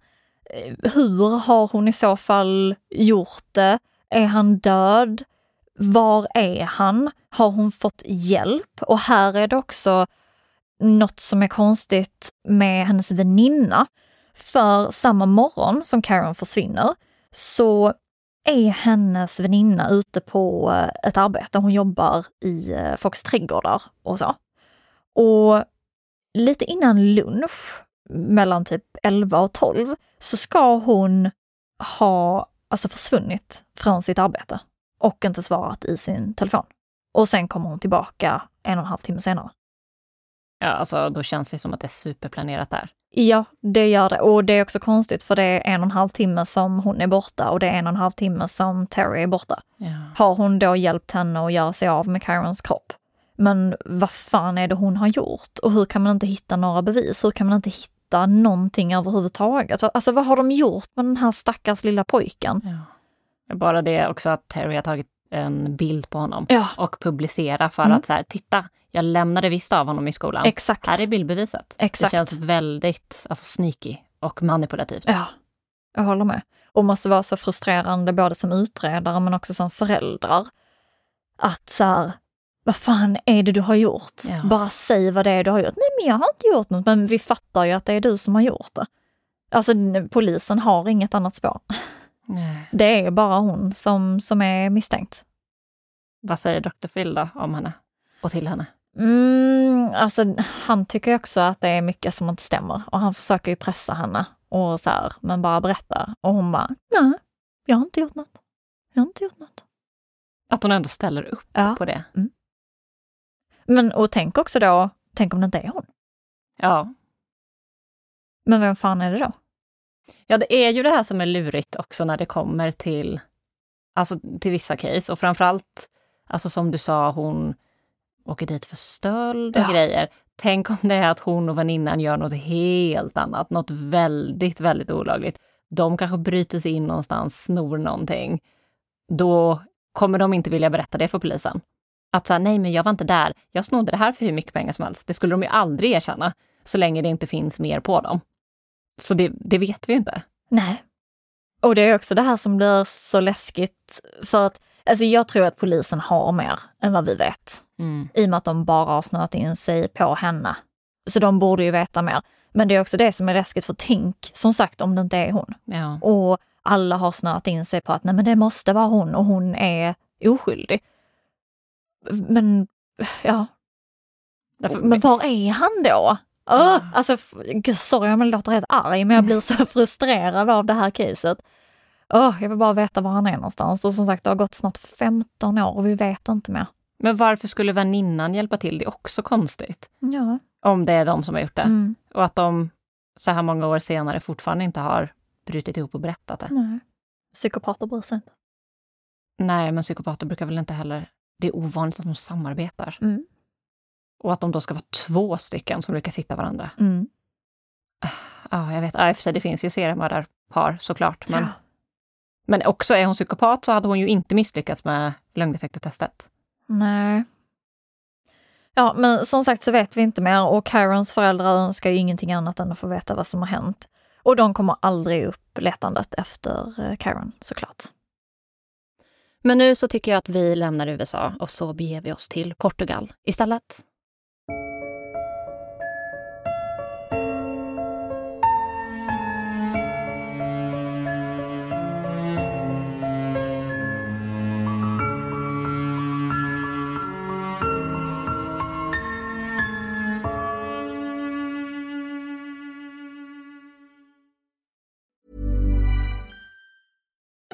Hur har hon i så fall gjort det? Är han död? Var är han? Har hon fått hjälp? Och här är det också något som är konstigt med hennes väninna. För samma morgon som Karen försvinner så är hennes väninna ute på ett arbete. Hon jobbar i folks trädgårdar och så. Och lite innan lunch, mellan typ elva och tolv, så ska hon ha alltså försvunnit från sitt arbete och inte svarat i sin telefon. Och sen kommer hon tillbaka en och en halv timme senare. Ja, alltså då känns det som att det är superplanerat där. Ja, det gör det. Och det är också konstigt för det är en och en halv timme som hon är borta och det är en och en halv timme som Terry är borta. Ja. Har hon då hjälpt henne att göra sig av med Chirons kropp? Men vad fan är det hon har gjort? Och hur kan man inte hitta några bevis? Hur kan man inte hitta någonting överhuvudtaget? Alltså vad har de gjort med den här stackars lilla pojken? Ja. Bara det också att Terry har tagit en bild på honom Ja. och publicera för Mm. att så här, titta, jag lämnade visst av honom i skolan. Exakt. Här är bildbeviset. Exakt. Det känns väldigt alltså, sneaky och manipulativt. Ja, jag håller med. Och måste vara så frustrerande både som utredare men också som föräldrar. Att så här, vad fan är det du har gjort? Ja. Bara säg vad det är du har gjort. Nej, men jag har inte gjort något, men vi fattar ju att det är du som har gjort det. Alltså polisen har inget annat spår. Nej. Det är bara hon som, som är misstänkt. Vad säger doktor Phil då om henne? Och till henne? Mm, alltså han tycker också att det är mycket som inte stämmer. Och han försöker ju pressa henne. Och så här, men bara berätta. Och hon bara, nej, jag har inte gjort något. Jag har inte gjort något. Att hon ändå ställer upp Ja. på det. Mm. Men och tänk också då, tänk om det inte är hon. Ja. Men vem fan är det då? Ja, det är ju det här som är lurigt också när det kommer till, alltså, till vissa case. Och framförallt, alltså som du sa, hon åker dit för stöld och Ja. grejer. Tänk om det är att hon och väninnan gör något helt annat. Något väldigt, väldigt olagligt. De kanske bryter sig in någonstans, snor någonting. Då kommer de inte vilja berätta det för polisen. Att säga, nej men jag var inte där. Jag snodde det här för hur mycket pengar som helst. Det skulle de ju aldrig erkänna. Så länge det inte finns mer på dem. Så det, det vet vi inte. Nej. Och det är också det här som blir så läskigt. För att, alltså jag tror att polisen har mer än vad vi vet. Mm. I och med att de bara har snöat in sig på henne. Så de borde ju veta mer. Men det är också det som är läskigt, för tänk, som sagt, om det inte är hon. Ja. Och alla har snöat in sig på att nej men det måste vara hon och hon är oskyldig. Men, ja. Därför, Men var är han då? Oh, alltså, gud, sorry om jag låter helt arg, men jag blir så frustrerad av det här caset. Oh, jag vill bara veta var han är någonstans. Och som sagt, det har gått snart femton år och vi vet inte mer. Men varför skulle väninnan hjälpa till? Det är också konstigt. Ja. Om det är de som har gjort det. Mm. Och att de så här många år senare fortfarande inte har brutit ihop och berättat det. Nej. Psykopater bryr sig inte. Nej, men psykopater brukar väl inte heller... Det är ovanligt att de samarbetar. Mm. Och att de då ska vara två stycken som brukar sitta varandra. Mm. Ja, jag vet. Ja, för sig, det finns ju seriemördarpar såklart. Men, Ja. men också är hon psykopat så hade hon ju inte misslyckats med lögndetektortestet. Nej. Ja, men som sagt så vet vi inte mer och Karens föräldrar önskar ju ingenting annat än att få veta vad som har hänt. Och de kommer aldrig upp letandet efter Karen, såklart. Men nu så tycker jag att vi lämnar U S A och så beger vi oss till Portugal istället.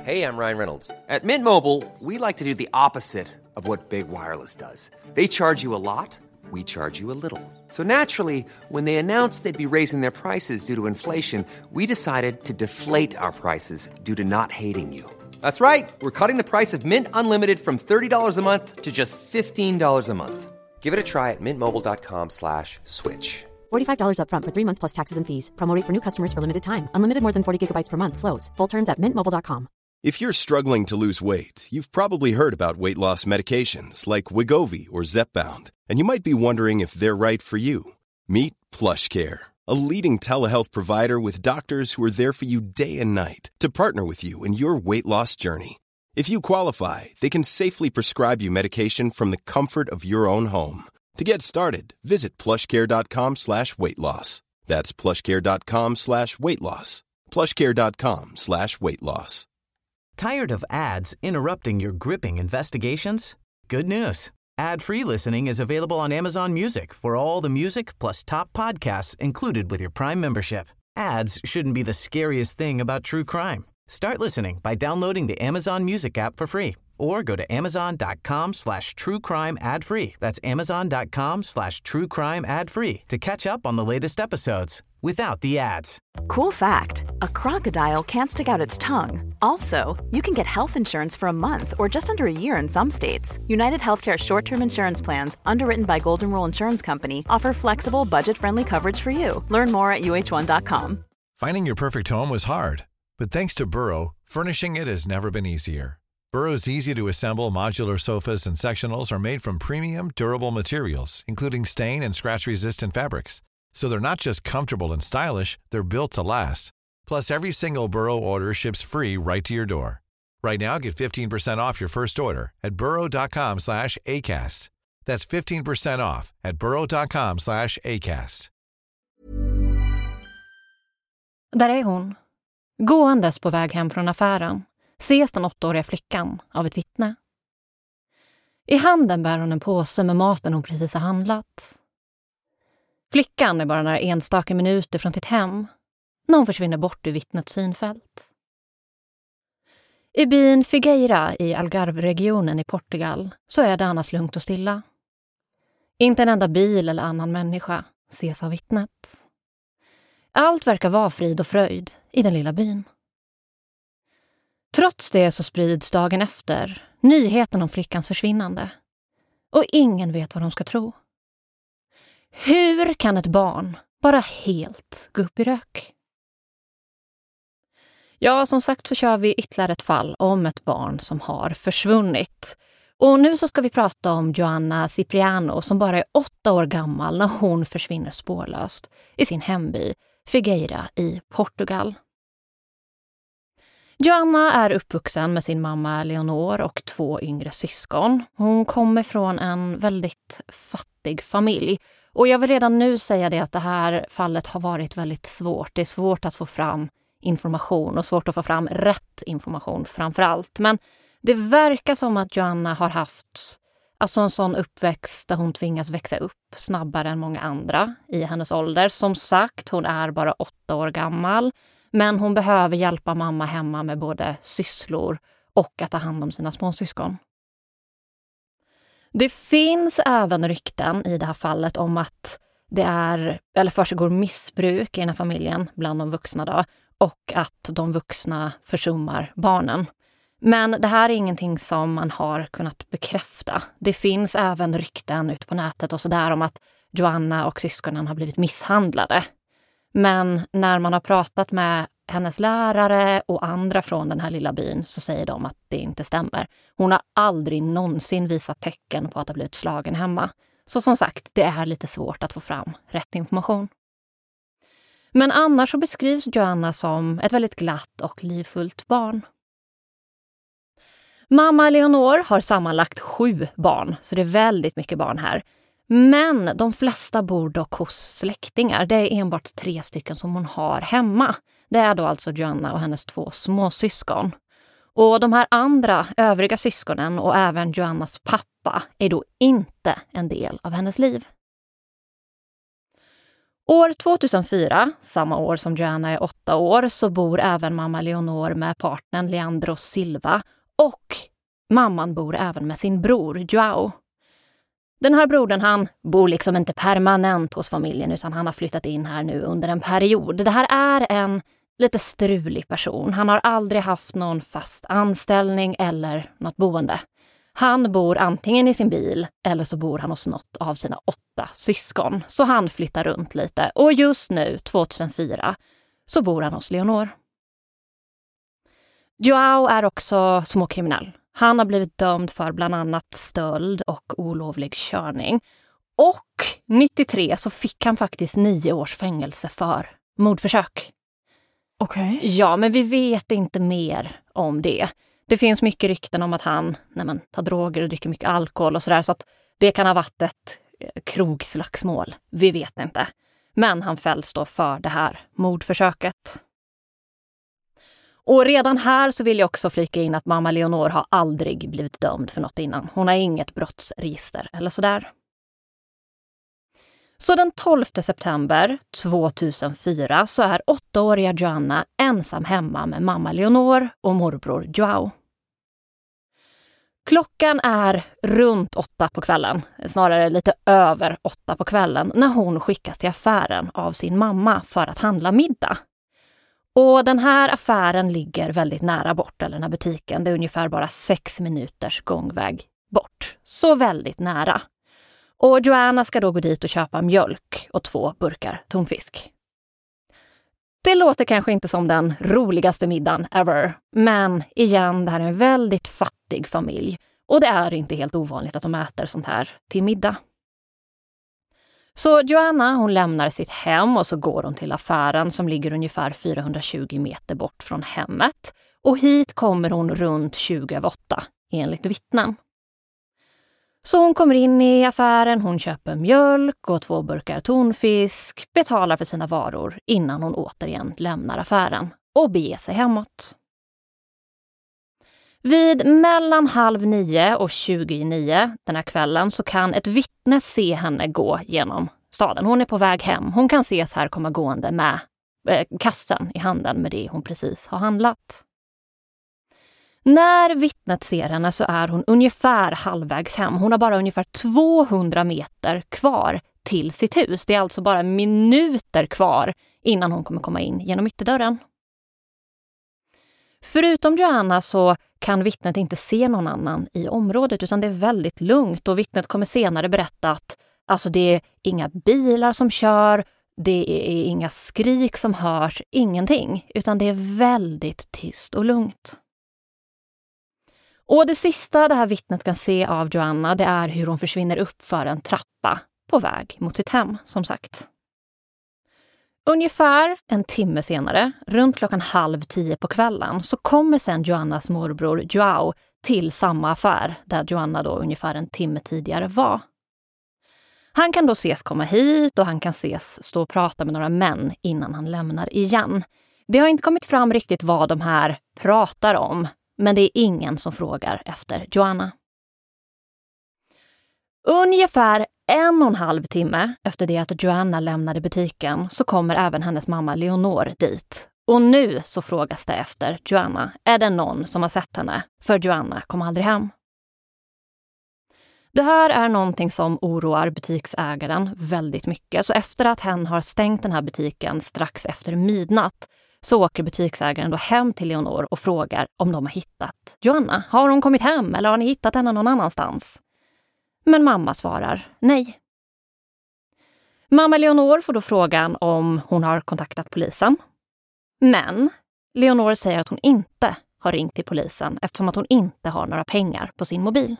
Hey, I'm Ryan Reynolds. At Mint Mobile, we like to do the opposite of what Big Wireless does. They charge you a lot, we charge you a little. So naturally, when they announced they'd be raising their prices due to inflation, we decided to deflate our prices due to not hating you. That's right. We're cutting the price of Mint Unlimited from thirty dollars a month to just fifteen dollars a month. Give it a try at mintmobile.com slash switch. forty-five dollars up front for three months plus taxes and fees. Promo rate for new customers for limited time. Unlimited more than forty gigabytes per month slows. Full terms at mint mobile dot com. If you're struggling to lose weight, you've probably heard about weight loss medications like Wegovy or Zepbound, and you might be wondering if they're right for you. Meet PlushCare, a leading telehealth provider with doctors who are there for you day and night to partner with you in your weight loss journey. If you qualify, they can safely prescribe you medication from the comfort of your own home. To get started, visit plushcare.com slash weight loss. That's plushcare.com slash weight loss. plushcare.com slash weight loss. Tired of ads interrupting your gripping investigations? Good news. Ad-free listening is available on Amazon Music for all the music plus top podcasts included with your Prime membership. Ads shouldn't be the scariest thing about true crime. Start listening by downloading the Amazon Music app for free or go to amazon.com slash true crime ad free. That's amazon.com slash true crime ad free to catch up on the latest episodes without the ads. Cool fact, a crocodile can't stick out its tongue. Also, you can get health insurance for a month or just under a year in some states. United Healthcare short-term insurance plans, underwritten by Golden Rule Insurance Company, offer flexible, budget-friendly coverage for you. Learn more at U H one dot com. Finding your perfect home was hard, but thanks to Burrow, furnishing it has never been easier. Burrow's easy-to-assemble modular sofas and sectionals are made from premium, durable materials, including stain and scratch-resistant fabrics. So they're not just comfortable and stylish, they're built to last. Plus, every single Burrow order ships free right to your door. Right now, get fifteen percent off your first order at burrow.com slash ACAST. That's fifteen percent off at burrow.com slash ACAST. Där är hon. Gåendes på väg hem från affären ses den åttaåriga flickan av ett vittne. I handen bär hon en påse med maten hon precis har handlat. Flickan är bara några enstaka minuter från sitt hem när hon försvinner bort ur vittnets synfält. I byn Figueira i Algarve-regionen i Portugal så är det annars lugnt och stilla. Inte en enda bil eller annan människa ses av vittnet. Allt verkar vara frid och fröjd i den lilla byn. Trots det så sprids dagen efter nyheten om flickans försvinnande. Och ingen vet vad de ska tro. Hur kan ett barn bara helt gå upp i rök? Ja, som sagt så kör vi ytterligare ett fall om ett barn som har försvunnit. Och nu så ska vi prata om Joana Cipriano som bara är åtta år gammal när hon försvinner spårlöst i sin hemby Figueira i Portugal. Joana är uppvuxen med sin mamma Leonor och två yngre syskon. Hon kommer från en väldigt fattig familj. Och jag vill redan nu säga det att det här fallet har varit väldigt svårt. Det är svårt att få fram information och svårt att få fram rätt information framför allt. Men det verkar som att Joana har haft alltså en sån uppväxt där hon tvingas växa upp snabbare än många andra i hennes ålder. Som sagt, hon är bara åtta år gammal. Men hon behöver hjälpa mamma hemma med både sysslor och att ta hand om sina småsyskon. Det finns även rykten i det här fallet om att det är, eller försiggår missbruk i den här familjen bland de vuxna då, och att de vuxna försummar barnen. Men det här är ingenting som man har kunnat bekräfta. Det finns även rykten ute på nätet och sådär om att Joana och syskonen har blivit misshandlade. Men när man har pratat med hennes lärare och andra från den här lilla byn så säger de att det inte stämmer. Hon har aldrig någonsin visat tecken på att ha blivit slagen hemma. Så som sagt, det är lite svårt att få fram rätt information. Men annars så beskrivs Joana som ett väldigt glatt och livfullt barn. Mamma Leonor har sammanlagt sju barn, så det är väldigt mycket barn här. Men de flesta bor dock hos släktingar. Det är enbart tre stycken som hon har hemma. Det är då alltså Joana och hennes två småsyskon. Och de här andra övriga syskonen och även Joannas pappa är då inte en del av hennes liv. År tvåtusenfyra, samma år som Joanna är åtta år, så bor även mamma Leonor med partnern Leandro Silva och mamman bor även med sin bror João. Den här brodern, han bor liksom inte permanent hos familjen utan han har flyttat in här nu under en period. Det här är en lite strulig person. Han har aldrig haft någon fast anställning eller något boende. Han bor antingen i sin bil eller så bor han hos något av sina åtta syskon. Så han flyttar runt lite och just nu, tvåtusenfyra, så bor han hos Leonor. João är också småkriminell. Han har blivit dömd för bland annat stöld och olovlig körning. Och nittiotre så fick han faktiskt nio års fängelse för mordförsök. Okej. Okay. Ja, men vi vet inte mer om det. Det finns mycket rykten om att han nej men, tar droger och dricker mycket alkohol och sådär. Så att det kan ha varit ett eh, krogslagsmål. Vi vet inte. Men han fälls då för det här mordförsöket. Och redan här så vill jag också flika in att mamma Leonor har aldrig blivit dömd för något innan. Hon har inget brottsregister eller sådär. Så den tolfte september tvåtusenfyra så är åttaåriga Joanna ensam hemma med mamma Leonor och morbror João. Klockan är runt åtta på kvällen, snarare lite över åtta på kvällen, när hon skickas till affären av sin mamma för att handla middag. Och den här affären ligger väldigt nära bort, eller den här butiken. Det är ungefär bara sex minuters gångväg bort. Så väldigt nära. Och Joanna ska då gå dit och köpa mjölk och två burkar tonfisk. Det låter kanske inte som den roligaste middagen ever. Men igen, det här är en väldigt fattig familj. Och det är inte helt ovanligt att de äter sånt här till middag. Så Joanna, hon lämnar sitt hem och så går hon till affären som ligger ungefär fyrahundratjugo meter bort från hemmet. Och hit kommer hon runt tjugo över åtta, enligt vittnen. Så hon kommer in i affären, hon köper mjölk och två burkar tonfisk, betalar för sina varor innan hon återigen lämnar affären och beger sig hemåt. Vid mellan halv nio och tjugo i nio den här kvällen så kan ett vittne se henne gå genom staden. Hon är på väg hem. Hon kan ses här komma gående med eh, kassen i handen med det hon precis har handlat. När vittnet ser henne så är hon ungefär halvvägs hem. Hon har bara ungefär tvåhundra meter kvar till sitt hus. Det är alltså bara minuter kvar innan hon kommer komma in genom ytterdörren. Förutom Joanna så kan vittnet inte se någon annan i området utan det är väldigt lugnt och vittnet kommer senare berätta att alltså det är inga bilar som kör, det är inga skrik som hörs, ingenting utan det är väldigt tyst och lugnt. Och det sista det här vittnet kan se av Joanna det är hur hon försvinner upp för en trappa på väg mot sitt hem som sagt. Ungefär en timme senare, runt klockan halv tio på kvällen, så kommer sen Joannas morbror João till samma affär där Joanna då ungefär en timme tidigare var. Han kan då ses komma hit och han kan ses stå och prata med några män innan han lämnar igen. Det har inte kommit fram riktigt vad de här pratar om, men det är ingen som frågar efter Joanna. Ungefär en och en halv timme efter det att Joanna lämnade butiken så kommer även hennes mamma Leonor dit. Och nu så frågas det efter Joanna. Är det någon som har sett henne? För Joanna kom aldrig hem. Det här är någonting som oroar butiksägaren väldigt mycket. Så efter att hen har stängt den här butiken strax efter midnatt så åker butiksägaren då hem till Leonor och frågar om de har hittat Joanna. Har hon kommit hem eller har ni hittat henne någon annanstans? Men mamma svarar nej. Mamma Leonor får då frågan om hon har kontaktat polisen. Men Leonor säger att hon inte har ringt till polisen eftersom att hon inte har några pengar på sin mobil.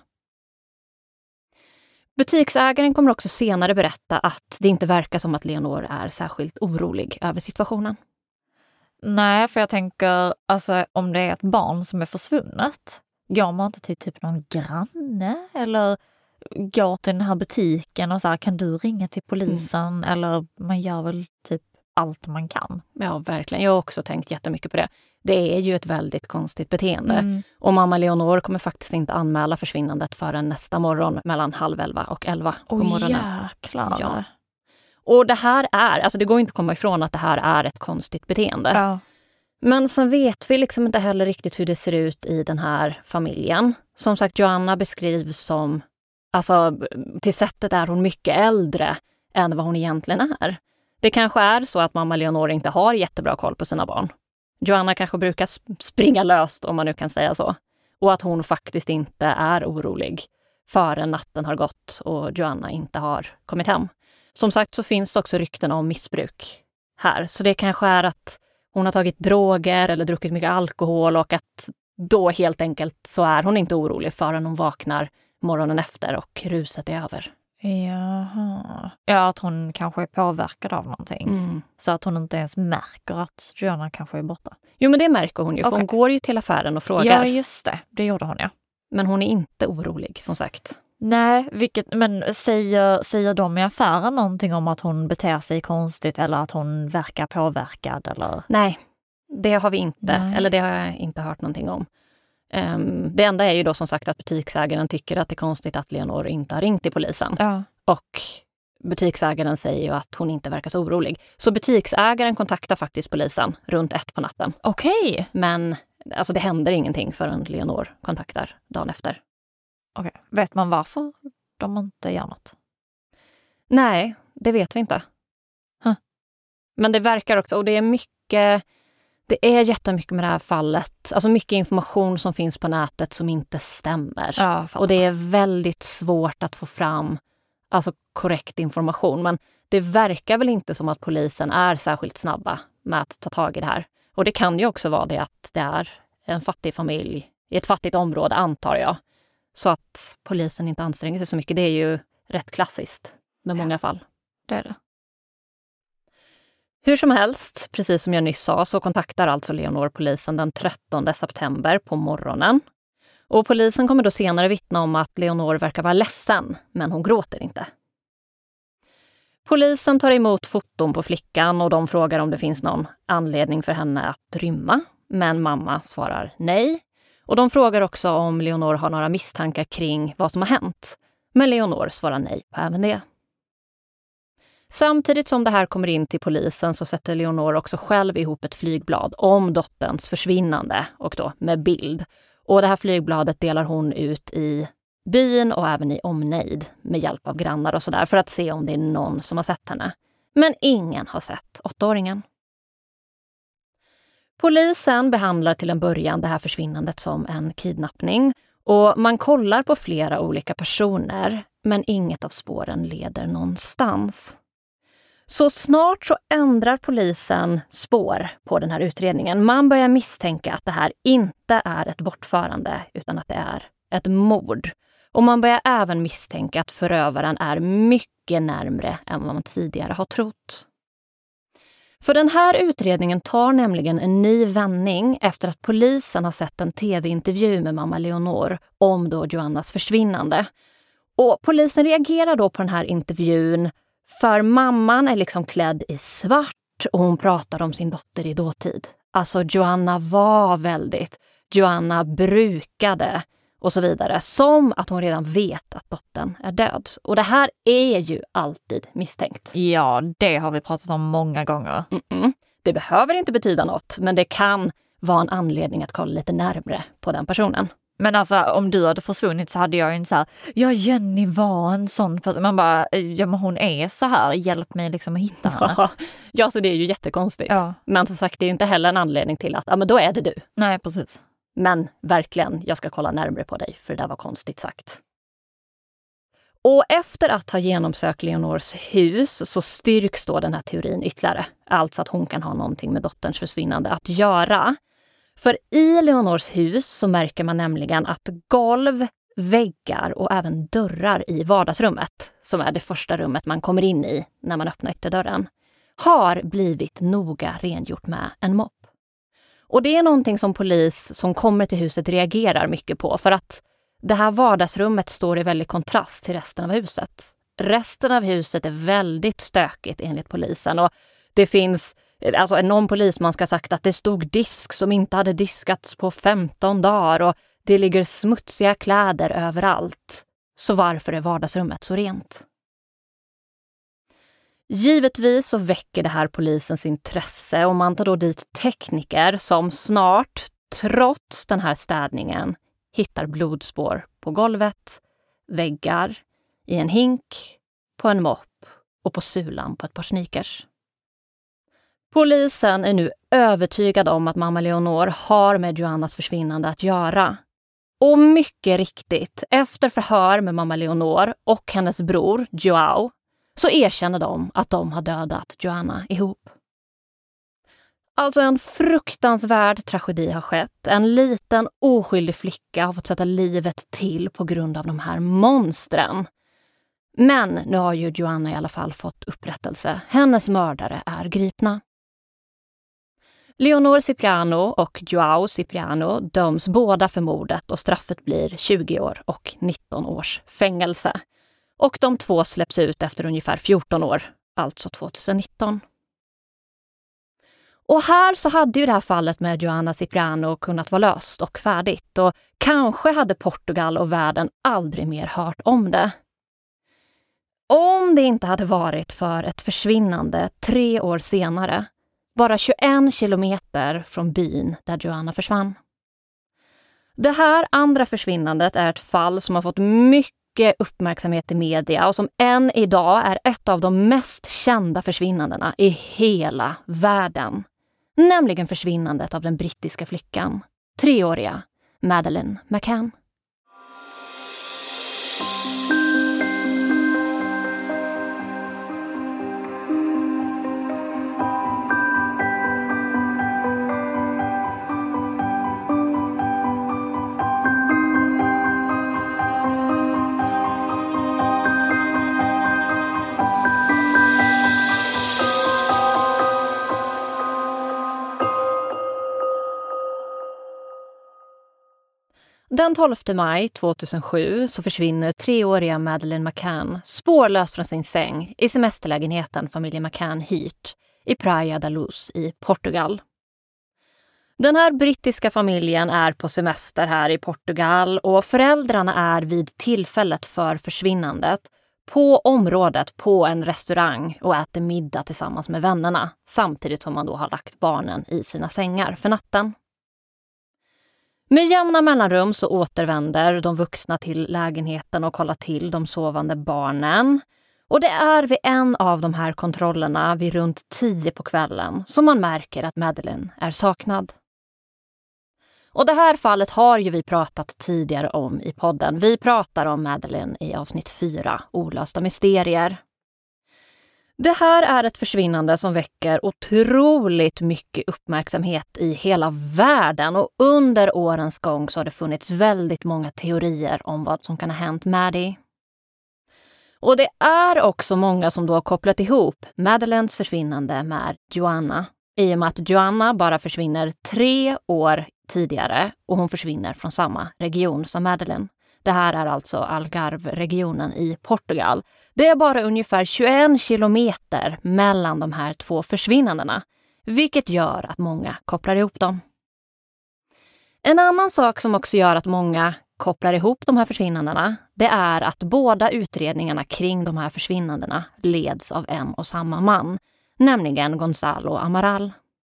Butiksägaren kommer också senare berätta att det inte verkar som att Leonor är särskilt orolig över situationen. Nej, för jag tänker, alltså om det är ett barn som är försvunnet, går man inte till typ någon granne eller går till den här butiken och så här, kan du ringa till polisen? Mm. Eller man gör väl typ allt man kan. Ja, verkligen. Jag har också tänkt jättemycket på det. Det är ju ett väldigt konstigt beteende. Mm. Och mamma Leonor kommer faktiskt inte anmäla försvinnandet förrän nästa morgon mellan halv elva och elva på oh, morgonen. Jäklar. Ja. Och det här är, alltså det går inte att komma ifrån att det här är ett konstigt beteende. Ja. Men sen vet vi liksom inte heller riktigt hur det ser ut i den här familjen. Som sagt, Joanna beskrivs som, alltså till sättet är hon mycket äldre än vad hon egentligen är. Det kanske är så att mamma Leonor inte har jättebra koll på sina barn. Joanna kanske brukar springa löst, om man nu kan säga så. Och att hon faktiskt inte är orolig förrän natten har gått och Joanna inte har kommit hem. Som sagt så finns det också rykten om missbruk här. Så det kanske är att hon har tagit droger eller druckit mycket alkohol och att då helt enkelt så är hon inte orolig förrän hon vaknar morgonen efter och ruset är över. Jaha. Ja, att hon kanske är påverkad av någonting. Mm. Så att hon inte ens märker att Joanna kanske är borta. Jo, men det märker hon ju. För Okay. hon går ju till affären och frågar. Ja, just det. Det gjorde hon, ja. Men hon är inte orolig, som sagt. Nej, vilket, men säger, säger de i affären någonting om att hon beter sig konstigt eller att hon verkar påverkad? Eller? Nej, det har vi inte. Nej. Eller det har jag inte hört någonting om. Um, det enda är ju då som sagt att butiksägaren tycker att det är konstigt att Leonor inte har ringt till polisen. Ja. Och butiksägaren säger ju att hon inte verkar så orolig. Så butiksägaren kontaktar faktiskt polisen runt ett på natten. Okej. Okay. Men alltså, det händer ingenting förrän Leonor kontaktar dagen efter. Okej. Okay. Vet man varför de inte gör något? Nej, det vet vi inte. Huh. Men det verkar också, och det är mycket, det är jättemycket med det här fallet. Alltså mycket information som finns på nätet som inte stämmer. Ja, och det är väldigt svårt att få fram alltså korrekt information. Men det verkar väl inte som att polisen är särskilt snabba med att ta tag i det här. Och det kan ju också vara det att det är en fattig familj i ett fattigt område, antar jag. Så att polisen inte anstränger sig så mycket, det är ju rätt klassiskt med många fall. Det är det. Hur som helst, precis som jag nyss sa, så kontaktar alltså Leonor polisen den trettonde september på morgonen. Och polisen kommer då senare vittna om att Leonor verkar vara ledsen, men hon gråter inte. Polisen tar emot foton på flickan och de frågar om det finns någon anledning för henne att rymma. Men mamma svarar nej. Och de frågar också om Leonor har några misstankar kring vad som har hänt. Men Leonor svarar nej på även det. Samtidigt som det här kommer in till polisen så sätter Leonor också själv ihop ett flygblad om dotterns försvinnande och då med bild. Och det här flygbladet delar hon ut i byn och även i omnejd med hjälp av grannar och sådär för att se om det är någon som har sett henne. Men ingen har sett åttaåringen. Polisen behandlar till en början det här försvinnandet som en kidnappning och man kollar på flera olika personer men inget av spåren leder någonstans. Så snart så ändrar polisen spår på den här utredningen. Man börjar misstänka att det här inte är ett bortförande utan att det är ett mord. Och man börjar även misstänka att förövaren är mycket närmre än vad man tidigare har trott. För den här utredningen tar nämligen en ny vändning efter att polisen har sett en tv-intervju med mamma Leonor om då Joannas försvinnande. Och polisen reagerar då på den här intervjun för mamman är liksom klädd i svart och hon pratar om sin dotter i dåtid. Alltså Joanna var väldigt, Joanna brukade och så vidare. Som att hon redan vet att dottern är död. Och det här är ju alltid misstänkt. Ja, det har vi pratat om många gånger. Mm-mm. Det behöver inte betyda något, men det kan vara en anledning att kolla lite närmare på den personen. Men alltså om du hade försvunnit så hade jag ju inte så här, ja Jenny var en sån person. Man bara, ja men hon är så här, hjälp mig liksom att hitta henne. Ja, så det är ju jättekonstigt. Ja. Men som sagt, det är ju inte heller en anledning till att, ja men då är det du. Nej, precis. Men verkligen, jag ska kolla närmare på dig, för det där var konstigt sagt. Och efter att ha genomsökt Leonors hus så styrks då den här teorin ytterligare. Alltså att hon kan ha någonting med dotterns försvinnande att göra. För i Leonors hus så märker man nämligen att golv, väggar och även dörrar i vardagsrummet, som är det första rummet man kommer in i när man öppnar ytterdörren, har blivit noga rengjort med en mopp. Och det är någonting som polis som kommer till huset reagerar mycket på, för att det här vardagsrummet står i väldigt kontrast till resten av huset. Resten av huset är väldigt stökigt enligt polisen och det finns, alltså någon polisman ska ha sagt att det stod disk som inte hade diskats på femton dagar och det ligger smutsiga kläder överallt. Så varför är vardagsrummet så rent? Givetvis så väcker det här polisens intresse och man tar då dit tekniker som snart, trots den här städningen, hittar blodspår på golvet, väggar, i en hink, på en mopp och på sulan på ett par sneakers. Polisen är nu övertygad om att mamma Leonor har med Joannas försvinnande att göra. Och mycket riktigt, efter förhör med mamma Leonor och hennes bror Joao, så erkänner de att de har dödat Joanna ihop. Alltså en fruktansvärd tragedi har skett. En liten oskyldig flicka har fått sätta livet till på grund av de här monstren. Men nu har ju Joanna i alla fall fått upprättelse. Hennes mördare är gripna. Leonor Cipriano och Joao Cipriano döms båda för mordet och straffet blir tjugo år och nitton års fängelse. Och de två släpps ut efter ungefär fjorton år, alltså tjugonitton. Och här så hade ju det här fallet med Joanna Cipriano kunnat vara löst och färdigt. Och kanske hade Portugal och världen aldrig mer hört om det. Om det inte hade varit för ett försvinnande tre år senare, bara tjugoen kilometer från byn där Joanna försvann. Det här andra försvinnandet är ett fall som har fått mycket uppmärksamhet i media och som än idag är ett av de mest kända försvinnandena i hela världen. Nämligen försvinnandet av den brittiska flickan, treåriga Madeleine McCann. Den tolfte maj tvåtusensju så försvinner treåriga Madeleine McCann spårlöst från sin säng i semesterlägenheten familjen McCann hyrt i Praia da Luz i Portugal. Den här brittiska familjen är på semester här i Portugal och föräldrarna är vid tillfället för försvinnandet på området på en restaurang och äter middag tillsammans med vännerna samtidigt som man då har lagt barnen i sina sängar för natten. Med jämna mellanrum så återvänder de vuxna till lägenheten och kollar till de sovande barnen. Och det är vid en av de här kontrollerna vid runt tio på kvällen som man märker att Madeleine är saknad. Och det här fallet har ju vi pratat tidigare om i podden. Vi pratar om Madeleine i avsnitt fyra, Olösta mysterier. Det här är ett försvinnande som väcker otroligt mycket uppmärksamhet i hela världen och under årens gång så har det funnits väldigt många teorier om vad som kan ha hänt Maddie. Och det är också många som då har kopplat ihop Madeleines försvinnande med Joanna i och med att Joanna bara försvinner tre år tidigare och hon försvinner från samma region som Madeleine. Det här är alltså Algarve-regionen i Portugal. Det är bara ungefär tjugoen kilometer mellan de här två försvinnandena, vilket gör att många kopplar ihop dem. En annan sak som också gör att många kopplar ihop de här försvinnandena, det är att båda utredningarna kring de här försvinnandena leds av en och samma man, nämligen Gonzalo Amaral.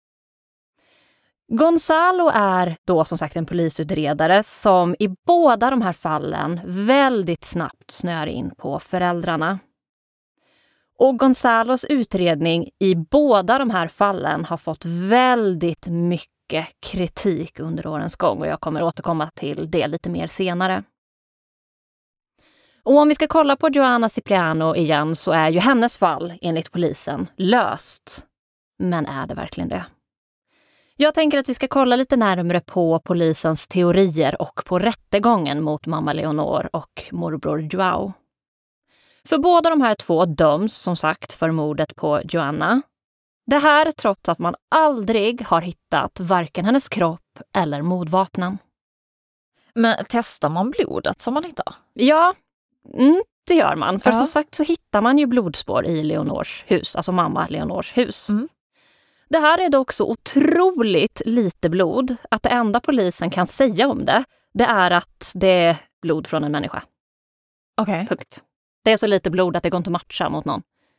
Gonzalo är då som sagt en polisutredare som i båda de här fallen väldigt snabbt snör in på föräldrarna. Och Gonzalos utredning i båda de här fallen har fått väldigt mycket kritik under årens gång och jag kommer återkomma till det lite mer senare. Och om vi ska kolla på Joanna Cipriano igen så är ju hennes fall enligt polisen löst. Men är det verkligen det? Jag tänker att vi ska kolla lite närmare på polisens teorier och på rättegången mot mamma Leonor och morbror Joao. För båda de här två döms som sagt för mordet på Joanna. Det här trots att man aldrig har hittat varken hennes kropp eller mordvapnen. Men testar man blodet som man hittar? Ja, mm, det gör man. För ja. som sagt så hittar man ju blodspår i Leonors hus, alltså mamma Leonors hus. Mm. Det här är dock så otroligt lite blod att det enda polisen kan säga om det, det är att det är blod från en människa. Okej. Punkt. Det är så lite blod att det går inte att matcha mot någon.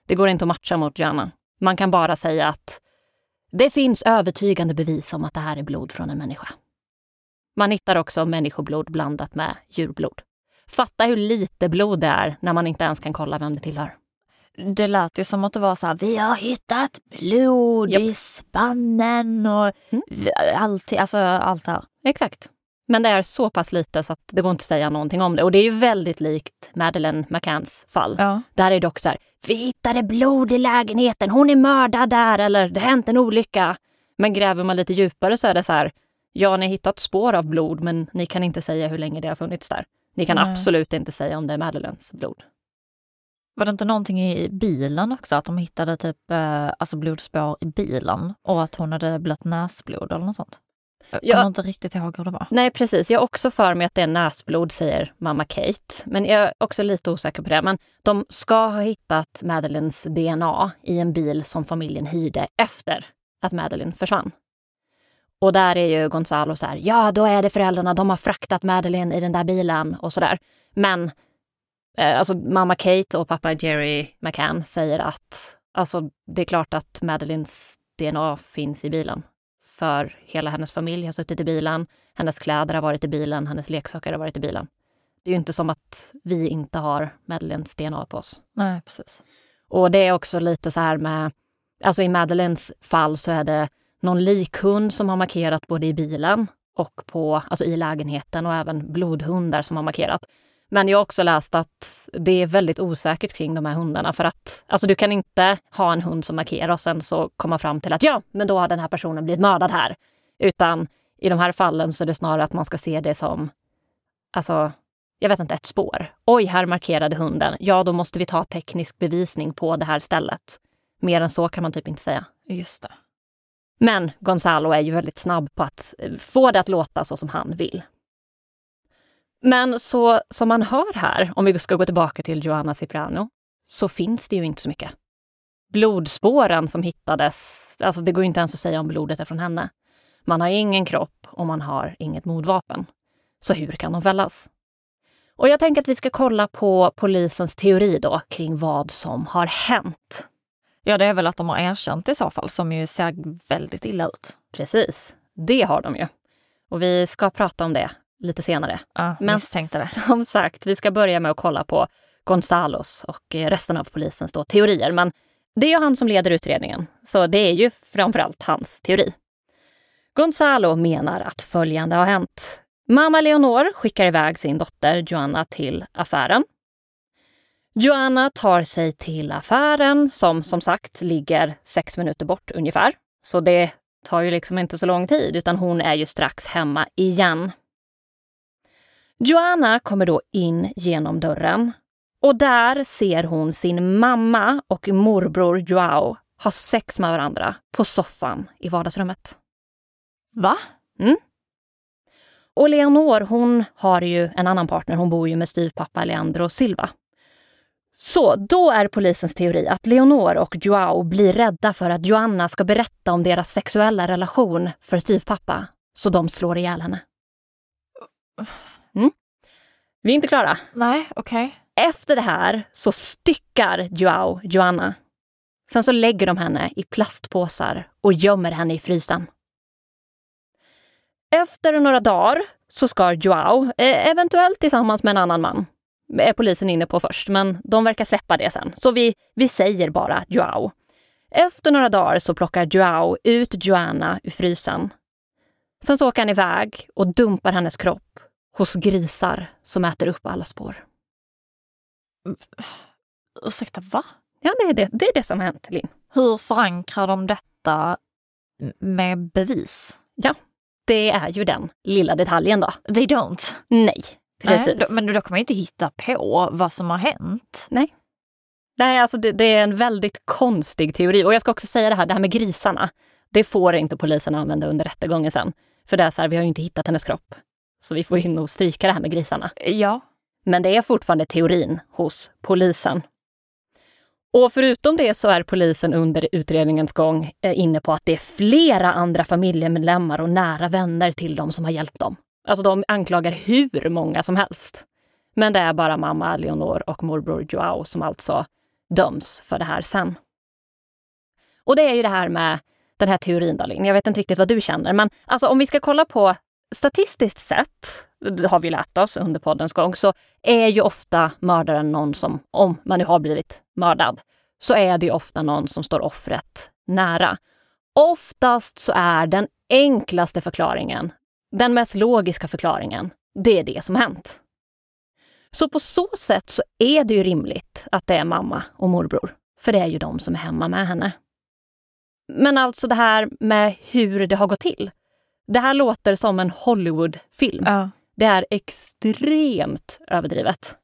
Det går inte att matcha mot Joanna. Man kan bara säga att det finns övertygande bevis om att det här är blod från en människa. Man hittar också människoblod blandat med djurblod. Fatta hur lite blod det är när man inte ens kan kolla vem det tillhör. Det lät ju som att det var så här, vi har hittat blod yep. i spannen och mm. allt, alltså allt här. Exakt. Men det är så pass lite så att det går inte att säga någonting om det. Och det är ju väldigt likt Madeleine McCanns fall. Ja. Där är det också så här, vi hittade blod i lägenheten, hon är mördad där, eller det har hänt en olycka. Men gräver man lite djupare så är det så här, ja, ni har hittat spår av blod, men ni kan inte säga hur länge det har funnits där. Ni kan Nej. absolut inte säga om det är Madeleines blod. Var det inte någonting i bilen också? Att de hittade typ eh, alltså blodspår i bilen och att hon hade blött näsblod eller något sånt? Jag kommer inte riktigt ihåg hur det var. Nej, precis. Jag har också för mig att det är näsblod, säger mamma Kate. Men jag är också lite osäker på det. Men de ska ha hittat Madeleines D N A i en bil som familjen hyrde efter att Madeleine försvann. Och där är ju Gonzalo så här, ja, då är det föräldrarna, de har fraktat Madeleine i den där bilen och sådär. Men eh, alltså mamma Kate och pappa Jerry McCann säger att alltså, det är klart att Madeleines D N A finns i bilen. För hela hennes familj har suttit i bilen, hennes kläder har varit i bilen, hennes leksaker har varit i bilen. Det är ju inte som att vi inte har Madeleines D N A på oss. Nej, precis. Och det är också lite så här med, alltså i Madeleines fall så är det någon likhund som har markerat både i bilen och på, alltså i lägenheten, och även blodhundar som har markerat. Men jag har också läst att det är väldigt osäkert kring de här hundarna, för att alltså du kan inte ha en hund som markerar och sen så komma fram till att ja, men då har den här personen blivit mördad här. Utan i de här fallen så är det snarare att man ska se det som, alltså, jag vet inte, ett spår. Oj, här markerade hunden. Ja, då måste vi ta teknisk bevisning på det här stället. Mer än så kan man typ inte säga. Just det. Men Gonzalo är ju väldigt snabb på att få det att låta så som han vill. Men så som man hör här, om vi ska gå tillbaka till Joanna Cipriano, så finns det ju inte så mycket. Blodspåren som hittades, alltså det går ju inte ens att säga om blodet är från henne. Man har ingen kropp och man har inget mordvapen. Så hur kan de fällas? Och jag tänker att vi ska kolla på polisens teori då kring vad som har hänt. Ja, det är väl att de har erkänt i så fall, som ju ser väldigt illa ut. Precis, det har de ju. Och vi ska prata om det lite senare. Ja, men tänkte det. Som sagt, vi ska börja med att kolla på Gonzalos och resten av polisens då teorier. Men det är ju han som leder utredningen, så det är ju framförallt hans teori. Gonzalo menar att följande har hänt. Mamma Leonor skickar iväg sin dotter Joanna till affären. Joanna tar sig till affären som som sagt ligger sex minuter bort ungefär. Så det tar ju liksom inte så lång tid, utan hon är ju strax hemma igen. Joanna kommer då in genom dörren och där ser hon sin mamma och morbror Joao ha sex med varandra på soffan i vardagsrummet. Va? Mm. Och Leonor, hon har ju en annan partner, hon bor ju med styvpappa Leandro Silva. Så då är polisens teori att Leonor och Joao blir rädda för att Joanna ska berätta om deras sexuella relation för styvpappa, så de slår ihjäl henne. Mm. Vi är inte klara. Nej, okej. Okay. Efter det här så styckar Joao Joanna. Sen så lägger de henne i plastpåsar och gömmer henne i frysen. Efter några dagar så ska Joao, eh, eventuellt tillsammans med en annan man, är polisen inne på först, men de verkar släppa det sen. Så vi, vi säger bara Joao. Efter några dagar så plockar Joao ut Joanna ur frysen. Sen så åker han iväg och dumpar hennes kropp hos grisar som äter upp alla spår. Ursäkta, va? Ja, det är det, det är det som har hänt, Linn. Hur förankrar de detta med bevis? Ja, det är ju den lilla detaljen då. They don't? Nej, precis. Nej, då, men då kan man ju inte hitta på vad som har hänt. Nej. Nej, alltså det, det är en väldigt konstig teori. Och jag ska också säga det här, det här med grisarna. Det får inte polisen använda under rättegången sen. För det är så här, vi har ju inte hittat hennes kropp. Så vi får ju nog stryka det här med grisarna. Ja. Men det är fortfarande teorin hos polisen. Och förutom det så är polisen under utredningens gång inne på att det är flera andra familjemedlemmar och nära vänner till dem som har hjälpt dem. Alltså de anklagar hur många som helst. Men det är bara mamma Leonor och morbror Joao som alltså döms för det här sen. Och det är ju det här med den här teorin, Dahlin. Jag vet inte riktigt vad du känner, men alltså om vi ska kolla på statistiskt sett, det har vi lärt oss under poddens gång, så är ju ofta mördaren någon som, om man nu har blivit mördad, så är det ju ofta någon som står offret nära. Oftast så är den enklaste förklaringen, den mest logiska förklaringen, det är det som hänt. Så på så sätt så är det ju rimligt att det är mamma och morbror, för det är ju de som är hemma med henne. Men alltså det här med hur det har gått till. Det här låter som en Hollywood-film. Ja. Det är extremt överdrivet.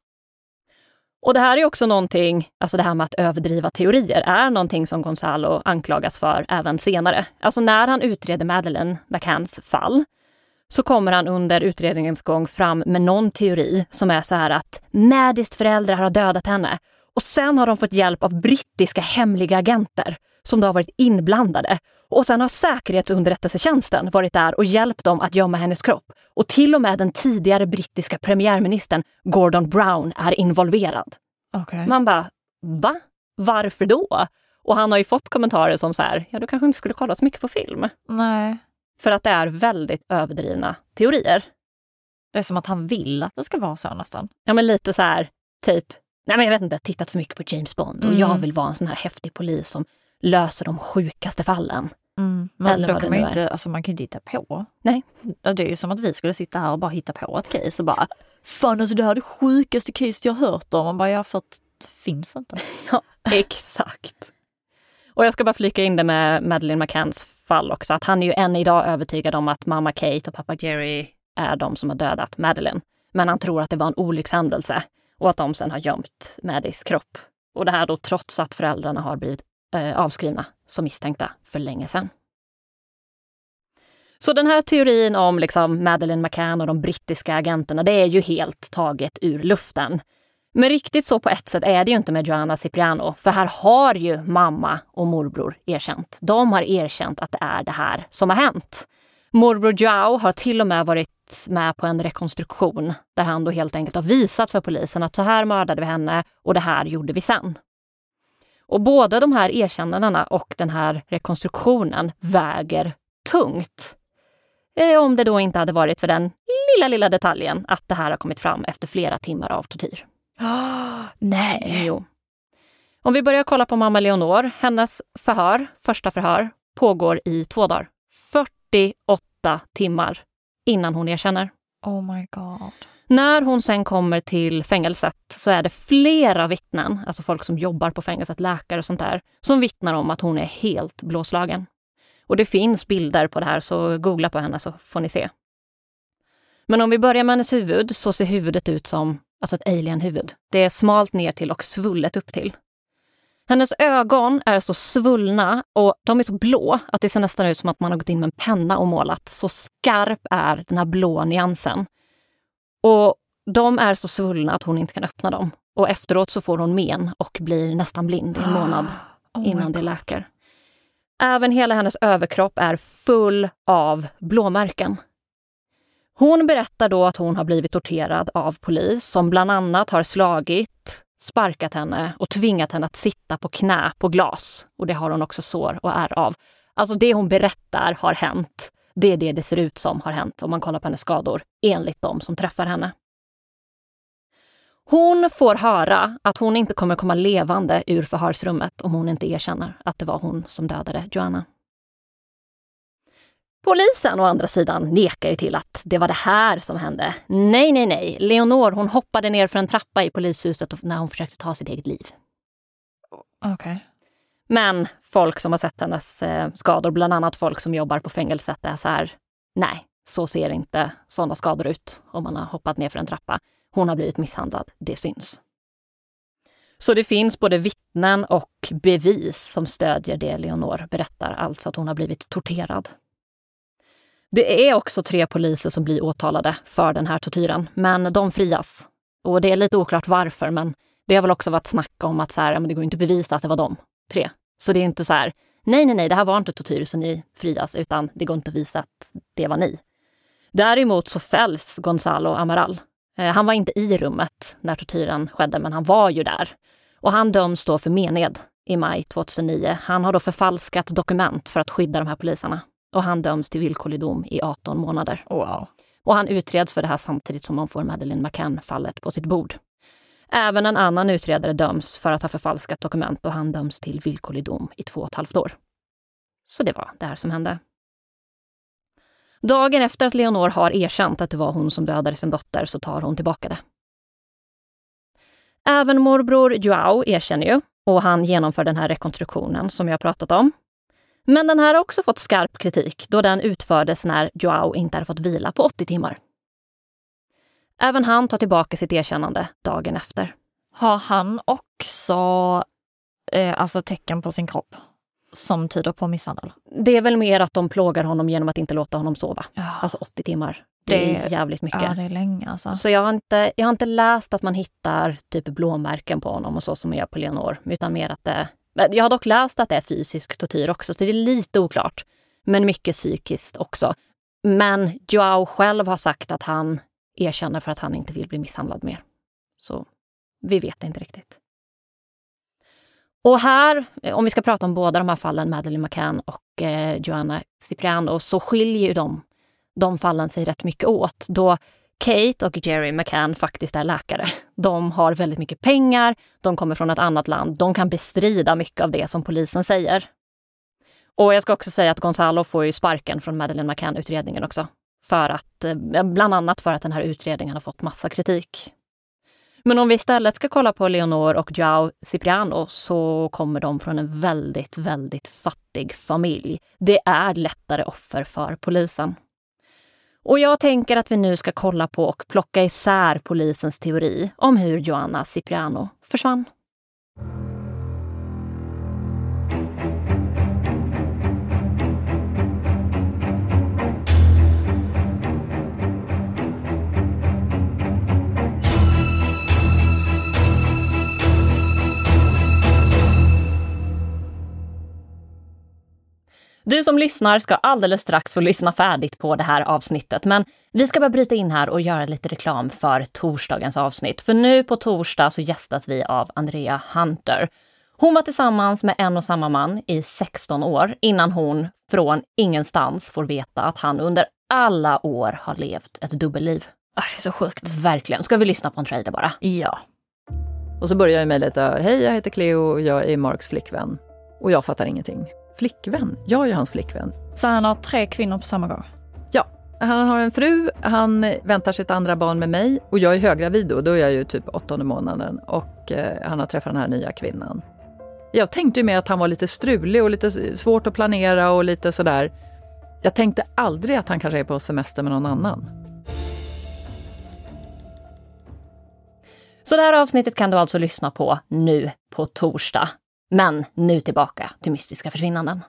Och det här är också någonting, alltså det här med att överdriva teorier, är någonting som Gonzalo anklagas för även senare. Alltså när han utreder Madeleine McCanns fall så kommer han under utredningens gång fram med någon teori som är så här att Maddys föräldrar har dödat henne. Och sen har de fått hjälp av brittiska hemliga agenter som då har varit inblandade. Och sen har säkerhetsunderrättelsetjänsten varit där och hjälpt dem att gömma hennes kropp. Och till och med den tidigare brittiska premiärministern Gordon Brown är involverad. Okay. Man bara, va? Varför då? Och han har ju fått kommentarer som så här, ja du kanske inte skulle kolla så mycket på film. Nej. För att det är väldigt överdrivna teorier. Det är som att han vill att det ska vara så nästan. Ja men lite så här, typ, nej men jag vet inte, jag har tittat för mycket på James Bond. Och Mm. jag vill vara en sån här häftig polis som löser de sjukaste fallen. Mm. Men Eller då vad kan det man nu ju inte, alltså man kan ju inte hitta på. Nej. Det är ju som att vi skulle sitta här och bara hitta på ett case och bara, fan alltså det här är det sjukaste case jag har hört om. Man bara, ja för att det finns inte. Ja, exakt. Och jag ska bara flika in det med Madeleine McCanns fall också. Att han är ju än idag övertygad om att mamma Kate och pappa Jerry är de som har dödat Madeleine. Men han tror att det var en olyckshändelse och att de sen har gömt Maddys kropp. Och det här då trots att föräldrarna har blivit eh, avskrivna som misstänkta för länge sedan. Så den här teorin om liksom Madeleine McCann och de brittiska agenterna, det är ju helt taget ur luften. Men riktigt så på ett sätt är det ju inte med Joanna Cipriano. För här har ju mamma och morbror erkänt. De har erkänt att det är det här som har hänt. Morbror Joao har till och med varit med på en rekonstruktion där han då helt enkelt har visat för polisen att så här mördade vi henne och det här gjorde vi sen. Och båda de här erkännandena och den här rekonstruktionen väger tungt. Om det då inte hade varit för den lilla, lilla detaljen att det här har kommit fram efter flera timmar av tortyr. Oh, nej. Jo. Om vi börjar kolla på mamma Leonor, hennes förhör, första förhör, pågår i två dagar. fyrtioåtta timmar innan hon erkänner. Oh my god. När hon sen kommer till fängelset så är det flera vittnen, alltså folk som jobbar på fängelset, läkare och sånt där, som vittnar om att hon är helt blåslagen. Och det finns bilder på det här, så googla på henne så får ni se. Men om vi börjar med hennes huvud så ser huvudet ut som alltså ett alien-huvud. Det är smalt ner till och svullet upp till. Hennes ögon är så svullna och de är så blå att det ser nästan ut som att man har gått in med en penna och målat. Så skarp är den här blå nyansen. Och de är så svullna att hon inte kan öppna dem. Och efteråt så får hon men och blir nästan blind i en månad oh innan det läker. Även hela hennes överkropp är full av blåmärken. Hon berättar då att hon har blivit torterad av polis som bland annat har slagit, sparkat henne och tvingat henne att sitta på knä på glas. Och det har hon också sår och är av. Alltså det hon berättar har hänt. Det är det det ser ut som har hänt om man kollar på hennes skador, enligt de som träffar henne. Hon får höra att hon inte kommer komma levande ur förhörsrummet om hon inte erkänner att det var hon som dödade Joanna. Polisen å andra sidan nekar ju till att det var det här som hände. Nej, nej, nej. Leonor, hon hoppade ner för en trappa i polishuset när hon försökte ta sitt eget liv. Okej. Okay. Men folk som har sett hennes eh, skador, bland annat folk som jobbar på fängelset, är så här, nej, så ser inte sådana skador ut om man har hoppat ner för en trappa. Hon har blivit misshandlad, det syns. Så det finns både vittnen och bevis som stödjer det Leonor berättar, alltså att hon har blivit torterad. Det är också tre poliser som blir åtalade för den här tortyren, men de frias. Och det är lite oklart varför, men det har väl också varit snack om att så här, ja, men det går inte att bevisa att det var de tre. Så det är inte så här, nej, nej, nej, det här var inte tortyr så ni frias, utan det går inte att visa att det var ni. Däremot så fälls Gonzalo Amaral. Han var inte i rummet när tortyren skedde, men han var ju där. Och han döms då för mened i maj tjugohundranio. Han har då förfalskat dokument för att skydda de här poliserna. Och han döms till villkorlig dom i arton månader. Wow. Och han utreds för det här samtidigt som man får Madeleine McCann-fallet på sitt bord. Även en annan utredare döms för att ha förfalskat dokument och han döms till villkorlig dom i två och ett halvt år. Så det var det här som hände. Dagen efter att Leonor har erkänt att det var hon som dödade sin dotter så tar hon tillbaka det. Även morbror Joao erkänner ju och han genomför den här rekonstruktionen som jag pratat om. Men den här har också fått skarp kritik då den utfördes när Joao inte hade fått vila på åttio timmar. Även han tar tillbaka sitt erkännande dagen efter. Har han också eh, alltså tecken på sin kropp som tyder på misshandel? Det är väl mer att de plågar honom genom att inte låta honom sova. Ja. Alltså åttio timmar. Det, det är jävligt mycket. Ja, det är länge alltså. Så jag har, inte, jag har inte läst att man hittar typ blåmärken på honom och så som man gör på Leonor. Utan mer att det... Jag har dock läst att det är fysisk tortyr också, så det är lite oklart. Men mycket psykiskt också. Men Joao själv har sagt att han erkänner för att han inte vill bli misshandlad mer. Så vi vet inte riktigt. Och här, om vi ska prata om båda de här fallen, Madeleine McCann och eh, Joanna Cipriano, så skiljer ju de, de fallen sig rätt mycket åt. Då Kate och Jerry McCann faktiskt är läkare. De har väldigt mycket pengar, de kommer från ett annat land, de kan bestrida mycket av det som polisen säger. Och jag ska också säga att Gonzalo får ju sparken från Madeleine McCann-utredningen också. För att, bland annat för att den här utredningen har fått massa kritik. Men om vi istället ska kolla på Leonor och Joao Cipriano så kommer de från en väldigt, väldigt fattig familj. Det är lättare offer för polisen. Och jag tänker att vi nu ska kolla på och plocka isär polisens teori om hur Joanna Cipriano försvann. Du som lyssnar ska alldeles strax få lyssna färdigt på det här avsnittet. Men vi ska bara bryta in här och göra lite reklam för torsdagens avsnitt. För nu på torsdag så gästas vi av Andrea Hunter. Hon var tillsammans med en och samma man i sexton år innan hon från ingenstans får veta att han under alla år har levt ett dubbelliv. Ah, det är så sjukt. Verkligen. Ska vi lyssna på en trailer bara? Ja. Och så börjar jag mejlet. Hej, jag heter Cleo och jag är Marks flickvän. Och jag fattar ingenting. Flickvän? Jag är ju hans flickvän. Så han har tre kvinnor på samma gång? Ja, han har en fru, han väntar sitt andra barn med mig och jag är höggravid då, då är jag ju typ åttonde månaden och eh, han har träffat den här nya kvinnan. Jag tänkte ju med att han var lite strulig och lite svårt att planera och lite sådär. Jag tänkte aldrig att han kanske är på semester med någon annan. Så det här avsnittet kan du alltså lyssna på nu på torsdag. Men nu tillbaka till mystiska försvinnanden.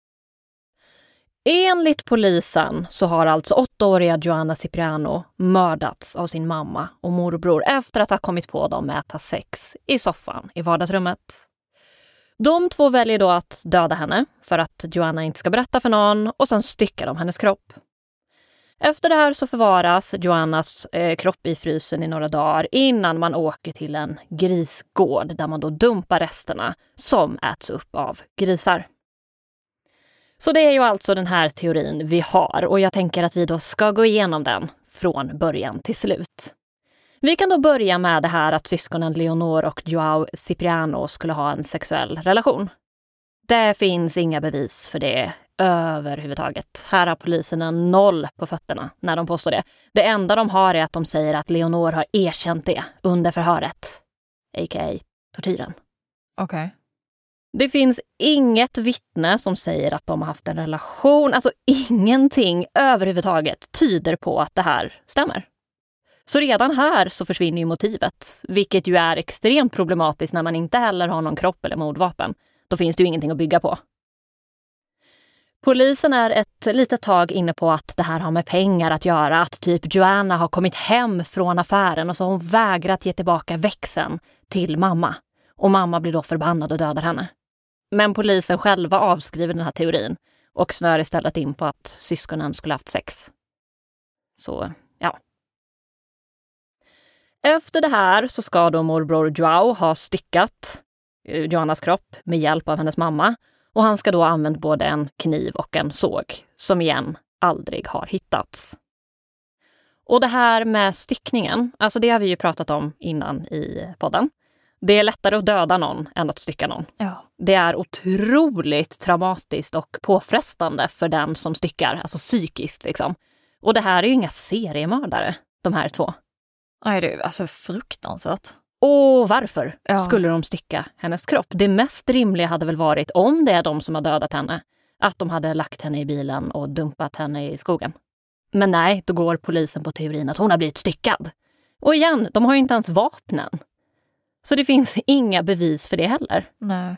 Enligt polisen så har alltså åttaåriga Joanna Cipriano mördats av sin mamma och morbror efter att ha kommit på dem med att ha sex i soffan i vardagsrummet. De två väljer då att döda henne för att Joanna inte ska berätta för någon och sen styckar de hennes kropp. Efter det här så förvaras Joannas eh, kropp i frysen i några dagar innan man åker till en grisgård där man då dumpar resterna som äts upp av grisar. Så det är ju alltså den här teorin vi har och jag tänker att vi då ska gå igenom den från början till slut. Vi kan då börja med det här att syskonen Leonor och Joao Cipriano skulle ha en sexuell relation. Det finns inga bevis för det överhuvudtaget. Här har polisen en noll på fötterna när de påstår det. Det enda de har är att de säger att Leonor har erkänt det under förhöret. A K A tortyren. Okej. Okay. Det finns inget vittne som säger att de har haft en relation. Alltså ingenting överhuvudtaget tyder på att det här stämmer. Så redan här så försvinner ju motivet. Vilket ju är extremt problematiskt när man inte heller har någon kropp eller mordvapen. Då finns det ju ingenting att bygga på. Polisen är ett litet tag inne på att det här har med pengar att göra. Att typ Joanna har kommit hem från affären och så har hon vägrat ge tillbaka växeln till mamma. Och mamma blir då förbannad och dödar henne. Men polisen själva avskriver den här teorin och snör istället in på att syskonen skulle haft sex. Så, ja. Efter det här så ska då morbror Joao ha styckat Joannas kropp med hjälp av hennes mamma. Och han ska då ha använt både en kniv och en såg, som igen aldrig har hittats. Och det här med styckningen, alltså det har vi ju pratat om innan i podden. Det är lättare att döda någon än att stycka någon. Ja. Det är otroligt traumatiskt och påfrestande för den som styckar, alltså psykiskt liksom. Och det här är ju inga seriemördare, de här två. Nej, det är alltså fruktansvärt. Och varför ja. skulle de stycka hennes kropp? Det mest rimliga hade väl varit, om det är de som har dödat henne, att de hade lagt henne i bilen och dumpat henne i skogen. Men nej, då går polisen på teorin att hon har blivit styckad. Och igen, de har ju inte ens vapnen. Så det finns inga bevis för det heller. Nej.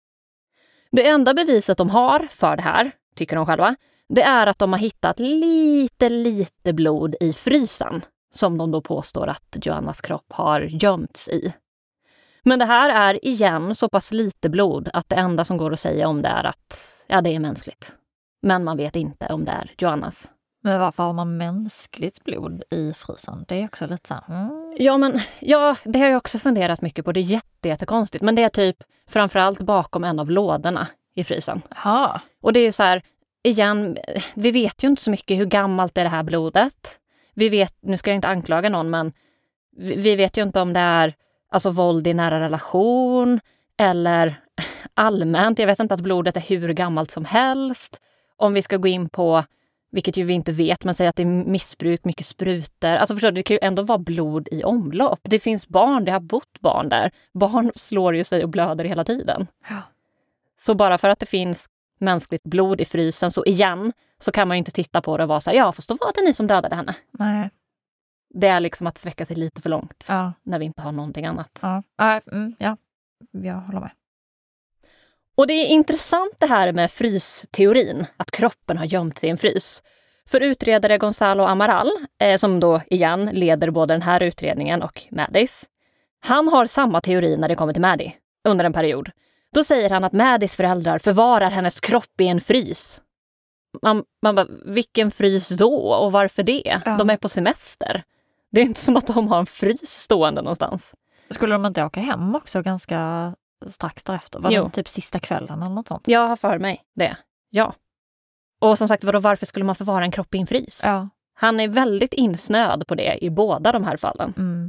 Det enda beviset de har för det här, tycker de själva, det är att de har hittat lite, lite blod i frysen. Som de då påstår att Joannas kropp har gömts i. Men det här är igen så pass lite blod att det enda som går att säga om det är att ja, det är mänskligt. Men man vet inte om det är Joannas. Men varför har man mänskligt blod i frysen? Det är också lite så här... Mm. Ja, men ja, det har jag också funderat mycket på. Det är jätte, jättekonstigt. Men det är typ framförallt bakom en av lådorna i frysen. Aha. Och det är ju så här, igen, vi vet ju inte så mycket hur gammalt är det här blodet. Vi vet, nu ska jag inte anklaga någon, men vi, vi vet ju inte om det är alltså våld i nära relation eller allmänt. Jag vet inte att blodet är hur gammalt som helst. Om vi ska gå in på, vilket ju vi inte vet, men säga att det är missbruk, mycket sprutor. Alltså förstår du, det kan ju ändå vara blod i omlopp. Det finns barn, det har bott barn där. Barn slår ju sig och blöder hela tiden. Ja. Så bara för att det finns mänskligt blod i frysen, så igen så kan man ju inte titta på det och vara så här, ja fast då var det ni som dödade henne. Nej. Det är liksom att sträcka sig lite för långt ja. när vi inte har någonting annat. Ja, äh, mm, ja. Jag håller med. Och det är intressant det här med frysteorin, att kroppen har gömt sig i en frys. För utredare Gonzalo Amaral, eh, som då igen leder både den här utredningen och Maddys, han har samma teori när det kommer till Maddie under en period. Då säger han att Maddys föräldrar förvarar hennes kropp i en frys. Man, man bara, vilken frys då? Och varför det? Ja. De är på semester. Det är inte som att de har en frys stående någonstans. Skulle de inte åka hem också ganska strax därefter? Var jo. det typ sista kvällen eller något sånt? Jag har för mig det, ja. Och som sagt, vadå, varför skulle man förvara en kropp i en frys? Ja. Han är väldigt insnöad på det i båda de här fallen. Mm.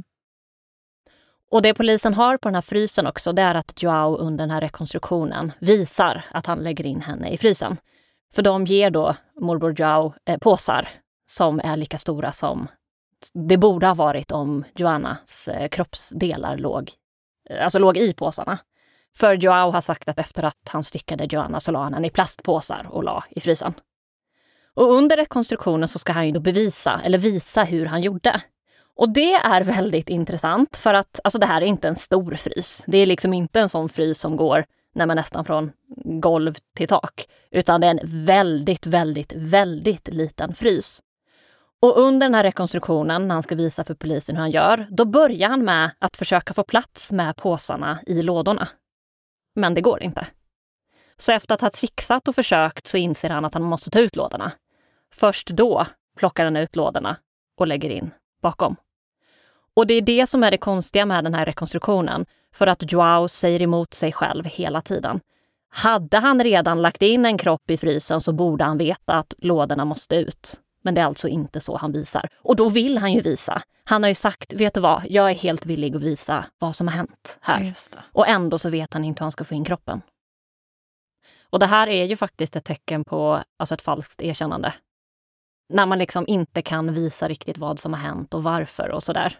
Och det polisen har på den här frysen också, det är att Joao under den här rekonstruktionen visar att han lägger in henne i frysen. För de ger då morbror Joao eh, påsar som är lika stora som det borde ha varit om Joannas eh, kroppsdelar låg, eh, alltså låg i påsarna. För Joao har sagt att efter att han styckade Joanna så la han henne i plastpåsar och la i frysen. Och under rekonstruktionen så ska han ju då bevisa eller visa hur han gjorde. Och det är väldigt intressant för att alltså det här är inte en stor frys. Det är liksom inte en sån frys som går när man nästan från golv till tak. Utan det är en väldigt, väldigt, väldigt liten frys. Och under den här rekonstruktionen, när han ska visa för polisen hur han gör, då börjar han med att försöka få plats med påsarna i lådorna. Men det går inte. Så efter att ha trixat och försökt så inser han att han måste ta ut lådorna. Först då plockar han ut lådorna och lägger in bakom. Och det är det som är det konstiga med den här rekonstruktionen. För att Joao säger emot sig själv hela tiden. Hade han redan lagt in en kropp i frysen så borde han veta att lådorna måste ut. Men det är alltså inte så han visar. Och då vill han ju visa. Han har ju sagt, vet du vad, jag är helt villig att visa vad som har hänt här. Just det. Och ändå så vet han inte hur han ska få in kroppen. Och det här är ju faktiskt ett tecken på alltså ett falskt erkännande. När man liksom inte kan visa riktigt vad som har hänt och varför och sådär.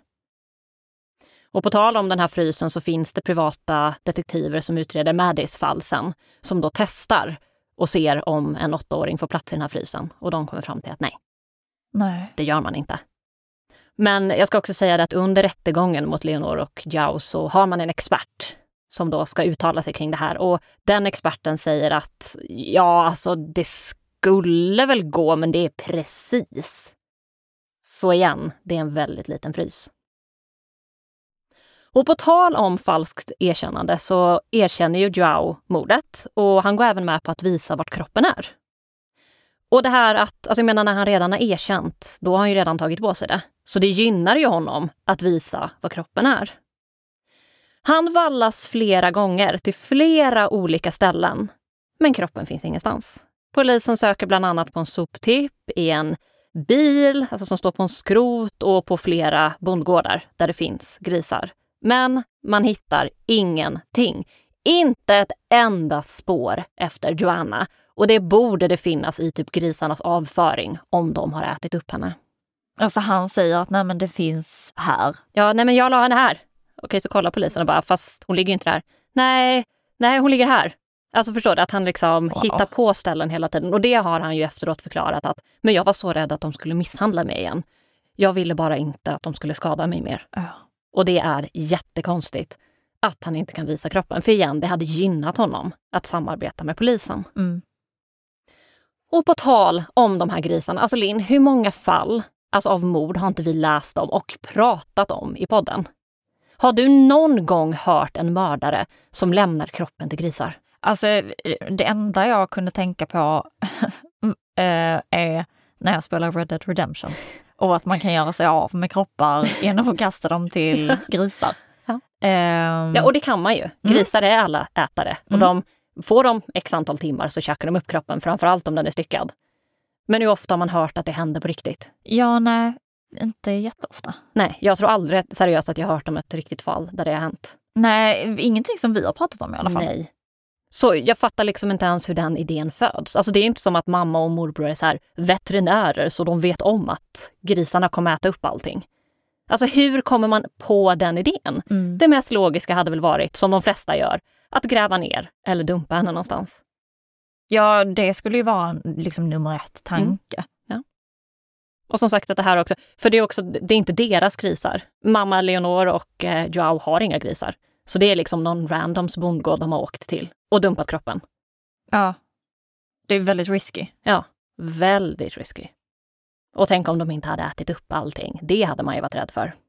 Och på tal om den här frysen så finns det privata detektiver som utreder Maddys fall sen. Som då testar och ser om en åttaåring får plats i den här frysen. Och de kommer fram till att nej. Nej. Det gör man inte. Men jag ska också säga att under rättegången mot Leonor och Joao så har man en expert som då ska uttala sig kring det här. Och den experten säger att ja, alltså det skulle väl gå, men det är precis. Så igen, det är en väldigt liten frys. Och på tal om falskt erkännande så erkänner ju Joao mordet och han går även med på att visa vart kroppen är. Och det här att, alltså jag menar när han redan har erkänt, då har han ju redan tagit på sig det. Så det gynnar ju honom att visa vad kroppen är. Han vallas flera gånger till flera olika ställen, men kroppen finns ingenstans. Polisen söker bland annat på en soptipp, i en bil, alltså som står på en skrot och på flera bondgårdar där det finns grisar. Men man hittar ingenting. Inte ett enda spår efter Joanna. Och det borde det finnas i typ grisarnas avföring om de har ätit upp henne. Alltså han säger att nej men det finns här. Ja, nej men jag la henne här. Okej, så kollar polisen och bara, fast hon ligger ju inte där. Nej, nej hon ligger här. Alltså förstår du att han liksom wow. hittar på ställen hela tiden. Och det har han ju efteråt förklarat att, men jag var så rädd att de skulle misshandla mig igen. Jag ville bara inte att de skulle skada mig mer. Oh. Och det är jättekonstigt att han inte kan visa kroppen. För igen, det hade gynnat honom att samarbeta med polisen. Mm. Och på tal om de här grisarna, alltså Linn, hur många fall alltså av mord har inte vi läst om och pratat om i podden? Har du någon gång hört en mördare som lämnar kroppen till grisar? Alltså det enda jag kunde tänka på är när jag spelar Red Dead Redemption. Och att man kan göra sig av med kroppar genom att kasta dem till grisar. Ja, um, ja och det kan man ju. Grisar är alla ätare. Och mm. de får de x antal timmar så käkar de upp kroppen. Framförallt om den är styckad. Men hur ofta har man hört att det händer på riktigt? Ja, nej. Inte jätteofta. Nej, jag tror aldrig seriöst att jag har hört om ett riktigt fall där det har hänt. Nej, ingenting som vi har pratat om i alla fall. Nej. Så jag fattar liksom inte ens hur den idén föds. Alltså det är inte som att mamma och morbror är så här veterinärer så de vet om att grisarna kommer äta upp allting. Alltså hur kommer man på den idén? Mm. Det mest logiska hade väl varit, som de flesta gör, att gräva ner eller dumpa henne någonstans. Ja, det skulle ju vara liksom nummer ett tanke. Mm. Ja. Och som sagt att det här också, för det är också, det är inte deras grisar. Mamma Leonor och eh, Joao har inga grisar. Så det är liksom någon randoms bondgård de har åkt till och dumpat kroppen. Ja, det är väldigt risky. Ja, väldigt risky. Och tänk om de inte hade ätit upp allting. Det hade man ju varit rädd för.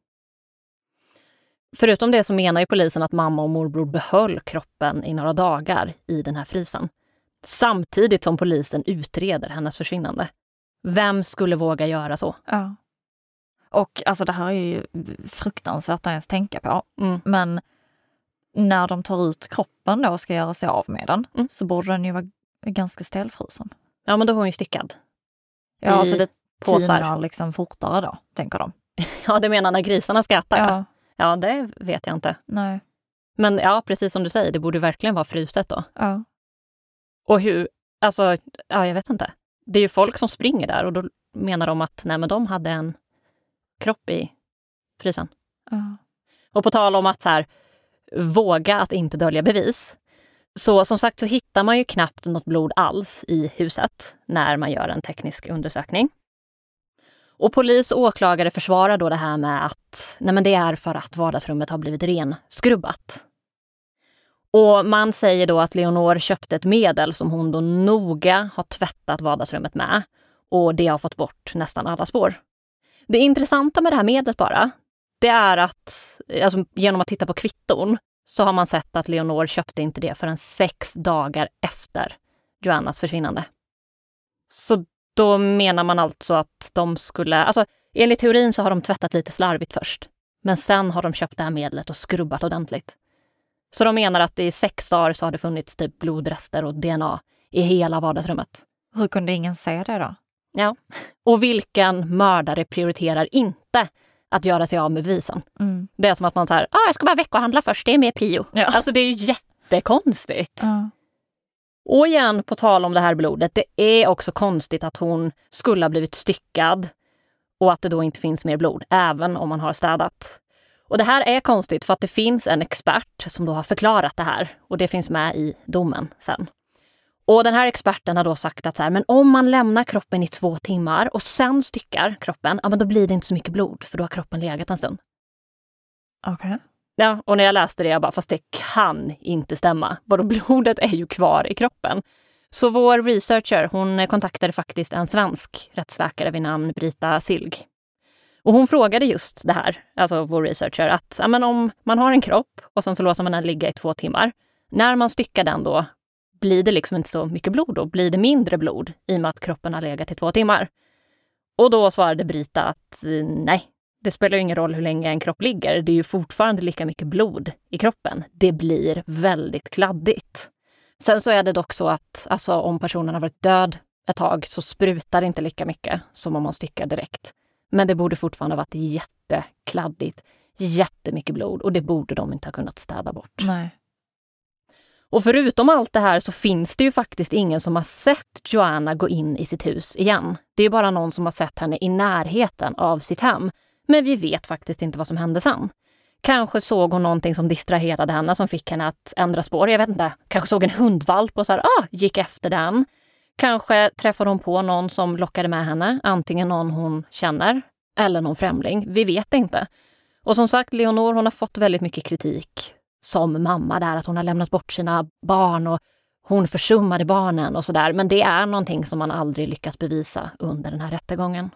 Förutom det så menar ju polisen att mamma och morbror behöll kroppen i några dagar i den här frysen. Samtidigt som polisen utreder hennes försvinnande. Vem skulle våga göra så? Ja. Och alltså det här är ju fruktansvärt att ens tänka på. Mm. Men när de tar ut kroppen då och ska göra sig av med den mm. så borde den ju vara ganska stelfrusen. Ja, men då är hon ju styckad. Ja, alltså det påsar. tinar liksom fortare då, tänker de. Ja, det menar när grisarna ska äta. Ja. Ja, det vet jag inte. Nej. Men ja, precis som du säger, det borde verkligen vara fruset då. Ja. Och hur, alltså, ja jag vet inte. Det är ju folk som springer där och då menar de att nej men de hade en kropp i frysen. Ja. Och på tal om att så här, våga att inte dölja bevis. Så som sagt så hittar man ju knappt något blod alls i huset när man gör en teknisk undersökning. Och polis och åklagare försvarar då det här med att nej men det är för att vardagsrummet har blivit renskrubbat. Och man säger då att Leonor köpte ett medel som hon då noga har tvättat vardagsrummet med. Och det har fått bort nästan alla spår. Det intressanta med det här medlet bara, det är att alltså, genom att titta på kvitton så har man sett att Leonor köpte inte det förrän sex dagar efter Joannas försvinnande. Så då menar man alltså att de skulle, alltså enligt teorin så har de tvättat lite slarvigt först. Men sen har de köpt det här medlet och skrubbat ordentligt. Så de menar att i sex dagar så har det funnits typ blodrester och D N A i hela vardagsrummet. Hur kunde ingen se det då? Ja, och vilken mördare prioriterar inte att göra sig av med bevisen? Mm. Det är som att man säger, ah, jag ska bara veckohandla först, det är mer prio. Ja. Alltså det är ju jättekonstigt. Ja. Och igen, på tal om det här blodet, det är också konstigt att hon skulle ha blivit styckad och att det då inte finns mer blod, även om man har städat. Och det här är konstigt för att det finns en expert som då har förklarat det här och det finns med i domen sen. Och den här experten har då sagt att så här, men om man lämnar kroppen i två timmar och sen styckar kroppen, ja men då blir det inte så mycket blod för då har kroppen legat en stund. Okej. Okay. Ja, och när jag läste det jag bara, fast det kan inte stämma. Vadå, blodet är ju kvar i kroppen. Så vår researcher, hon kontaktade faktiskt en svensk rättsläkare vid namn Brita Silg. Och hon frågade just det här, alltså vår researcher, att ja, men om man har en kropp och sen så låter man den ligga i två timmar. När man styckar den då, blir det liksom inte så mycket blod då? Blir det mindre blod i och med att kroppen har legat i två timmar? Och då svarade Brita att nej, det spelar ingen roll hur länge en kropp ligger. Det är ju fortfarande lika mycket blod i kroppen. Det blir väldigt kladdigt. Sen så är det dock så att alltså, om personen har varit död ett tag så sprutar det inte lika mycket som om man styckar direkt. Men det borde fortfarande ha varit jättekladdigt, jättemycket blod och det borde de inte ha kunnat städa bort. Nej. Och förutom allt det här så finns det ju faktiskt ingen som har sett Joanna gå in i sitt hus igen. Det är bara någon som har sett henne i närheten av sitt hem. Men vi vet faktiskt inte vad som hände sen. Kanske såg hon någonting som distraherade henne som fick henne att ändra spår. Jag vet inte. Kanske såg en hundvalp och så här, ah, gick efter den. Kanske träffade hon på någon som lockade med henne. Antingen någon hon känner eller någon främling. Vi vet inte. Och som sagt, Leonor hon har fått väldigt mycket kritik som mamma där. Att hon har lämnat bort sina barn och hon försummade barnen och sådär. Men det är någonting som man aldrig lyckas bevisa under den här rättegången.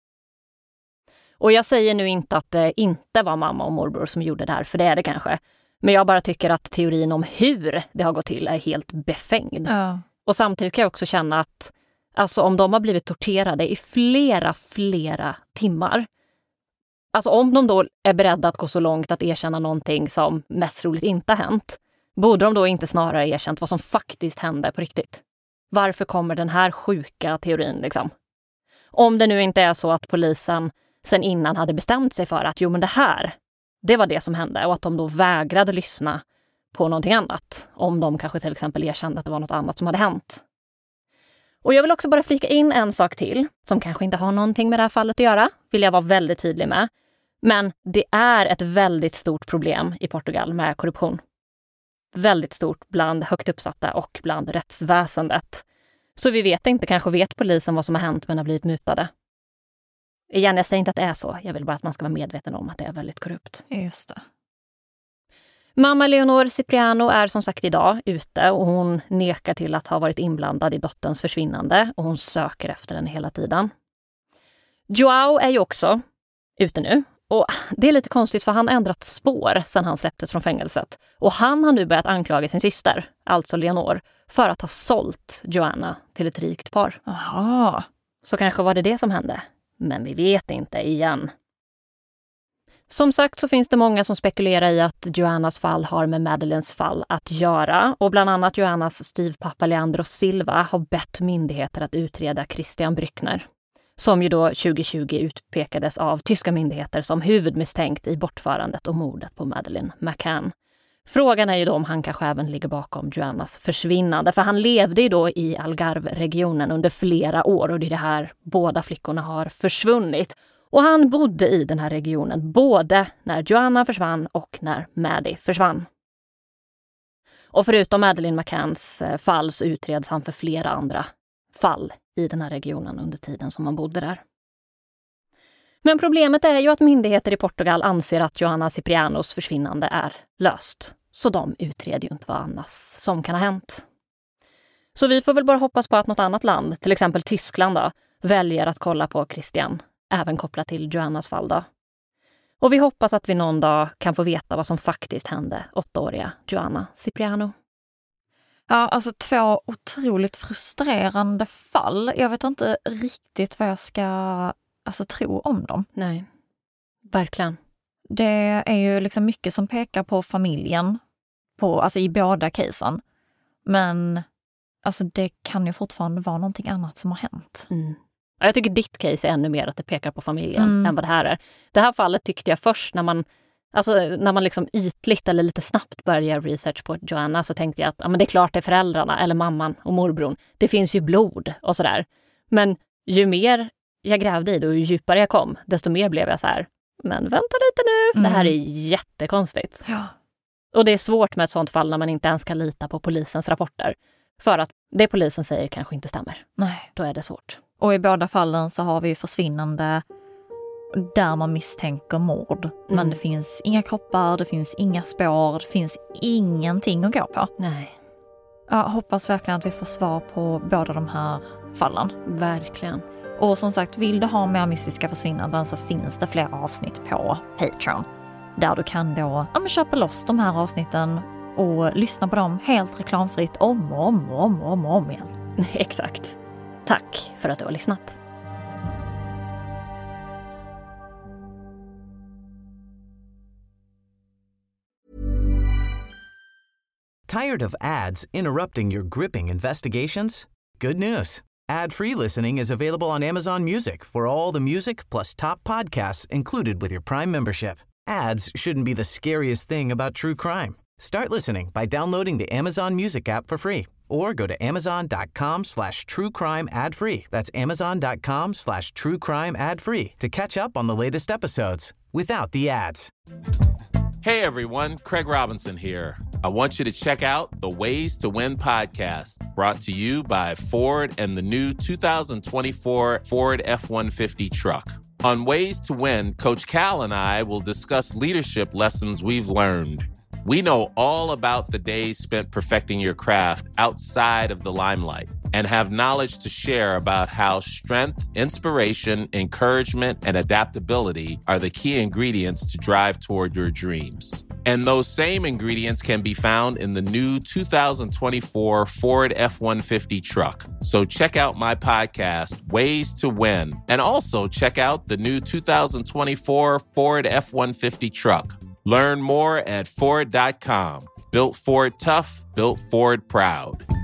Och jag säger nu inte att det inte var mamma och morbror som gjorde det här, för det är det kanske. Men jag bara tycker att teorin om hur det har gått till är helt befängd. Ja. Och samtidigt kan jag också känna att alltså, om de har blivit torterade i flera, flera timmar. Alltså om de då är beredda att gå så långt att erkänna någonting som mest troligt inte har hänt. Borde de då inte snarare erkänt vad som faktiskt hände på riktigt? Varför kommer den här sjuka teorin liksom? Om det nu inte är så att polisen sen innan hade bestämt sig för att jo men det här, det var det som hände och att de då vägrade lyssna på någonting annat. Om de kanske till exempel erkände att det var något annat som hade hänt. Och jag vill också bara flika in en sak till som kanske inte har någonting med det här fallet att göra, vill jag vara väldigt tydlig med. Men det är ett väldigt stort problem i Portugal med korruption. Väldigt stort bland högt uppsatta och bland rättsväsendet. Så vi vet inte, kanske vet polisen vad som har hänt men har blivit mutade. Igen, jag säger inte att det är så. Jag vill bara att man ska vara medveten om att det är väldigt korrupt. Just det. Mamma Leonor Cipriano är som sagt idag ute och hon nekar till att ha varit inblandad i dotterns försvinnande och hon söker efter den hela tiden. Joao är ju också ute nu och det är lite konstigt för han har ändrat spår sedan han släpptes från fängelset. Och han har nu börjat anklaga sin syster, alltså Leonor, för att ha sålt Joanna till ett rikt par. Aha. Så kanske var det det som hände. Men vi vet inte igen. Som sagt så finns det många som spekulerar i att Joannas fall har med Madeleines fall att göra. Och bland annat Joannas styvpappa Leandro Silva har bett myndigheter att utreda Christian Brückner. Som ju då tjugo tjugo utpekades av tyska myndigheter som huvudmisstänkt i bortförandet och mordet på Madeleine McCann. Frågan är ju då om han kanske även ligger bakom Joannas försvinnande. För han levde ju då i Algarve-regionen under flera år och det är det här båda flickorna har försvunnit. Och han bodde i den här regionen både när Joanna försvann och när Maddie försvann. Och förutom Madeleine McCanns fall så utreds han för flera andra fall i den här regionen under tiden som han bodde där. Men problemet är ju att myndigheter i Portugal anser att Joanna Ciprianos försvinnande är löst. Så de utreder ju inte vad annars som kan ha hänt. Så vi får väl bara hoppas på att något annat land, till exempel Tyskland då, väljer att kolla på Christian, även kopplat till Joannas fall då. Och vi hoppas att vi någon dag kan få veta vad som faktiskt hände åttaåriga Joanna Cipriano. Ja, alltså två otroligt frustrerande fall. Jag vet inte riktigt vad jag ska alltså, tro om dem. Nej, verkligen. Det är ju liksom mycket som pekar på familjen på, alltså i båda casen. Men alltså, det kan ju fortfarande vara någonting annat som har hänt. Mm. Ja, jag tycker ditt case är ännu mer att det pekar på familjen mm. än vad det här är. Det här fallet tyckte jag först när man Alltså när man liksom ytligt eller lite snabbt började göra research på Joanna så tänkte jag att ja, men det är klart det är föräldrarna eller mamman och morbron. Det finns ju blod och sådär. Men ju mer jag grävde i det och ju djupare jag kom, desto mer blev jag så här, men vänta lite nu, mm. det här är jättekonstigt. Ja. Och det är svårt med ett sånt fall när man inte ens kan lita på polisens rapporter. För att det polisen säger kanske inte stämmer. Nej. Då är det svårt. Och i båda fallen så har vi försvinnande där man misstänker mord. Mm. Men det finns inga kroppar, det finns inga spår, det finns ingenting att gå på. Nej. Jag hoppas verkligen att vi får svar på båda de här fallen. Verkligen. Och som sagt, vill du ha mer mystiska försvinnanden så finns det flera avsnitt på Patreon. Där du kan då ja, men köpa loss de här avsnitten och lyssna på dem helt reklamfritt om och om och om och om, och om igen. Exakt. Tack för att du har lyssnat. Tired of ads interrupting your gripping investigations? Good news. Ad-free listening is available on Amazon Music for all the music plus top podcasts included with your Prime membership. Ads shouldn't be the scariest thing about true crime. Start listening by downloading the Amazon Music app for free or go to amazon.com slash true crime ad free. That's amazon.com slash true crime ad free to catch up on the latest episodes without the ads. Hey everyone, Craig Robinson here. I want you to check out the Ways to Win podcast, brought to you by Ford and the new two thousand twenty-four Ford F one fifty truck. On Ways to Win, Coach Cal and I will discuss leadership lessons we've learned. We know all about the days spent perfecting your craft outside of the limelight and have knowledge to share about how strength, inspiration, encouragement, and adaptability are the key ingredients to drive toward your dreams. And those same ingredients can be found in the new two thousand twenty-four Ford F one fifty truck. So check out my podcast, Ways to Win, and also check out the new two thousand twenty-four Ford F one fifty truck. Learn more at Ford dot com. Built Ford tough, built Ford proud.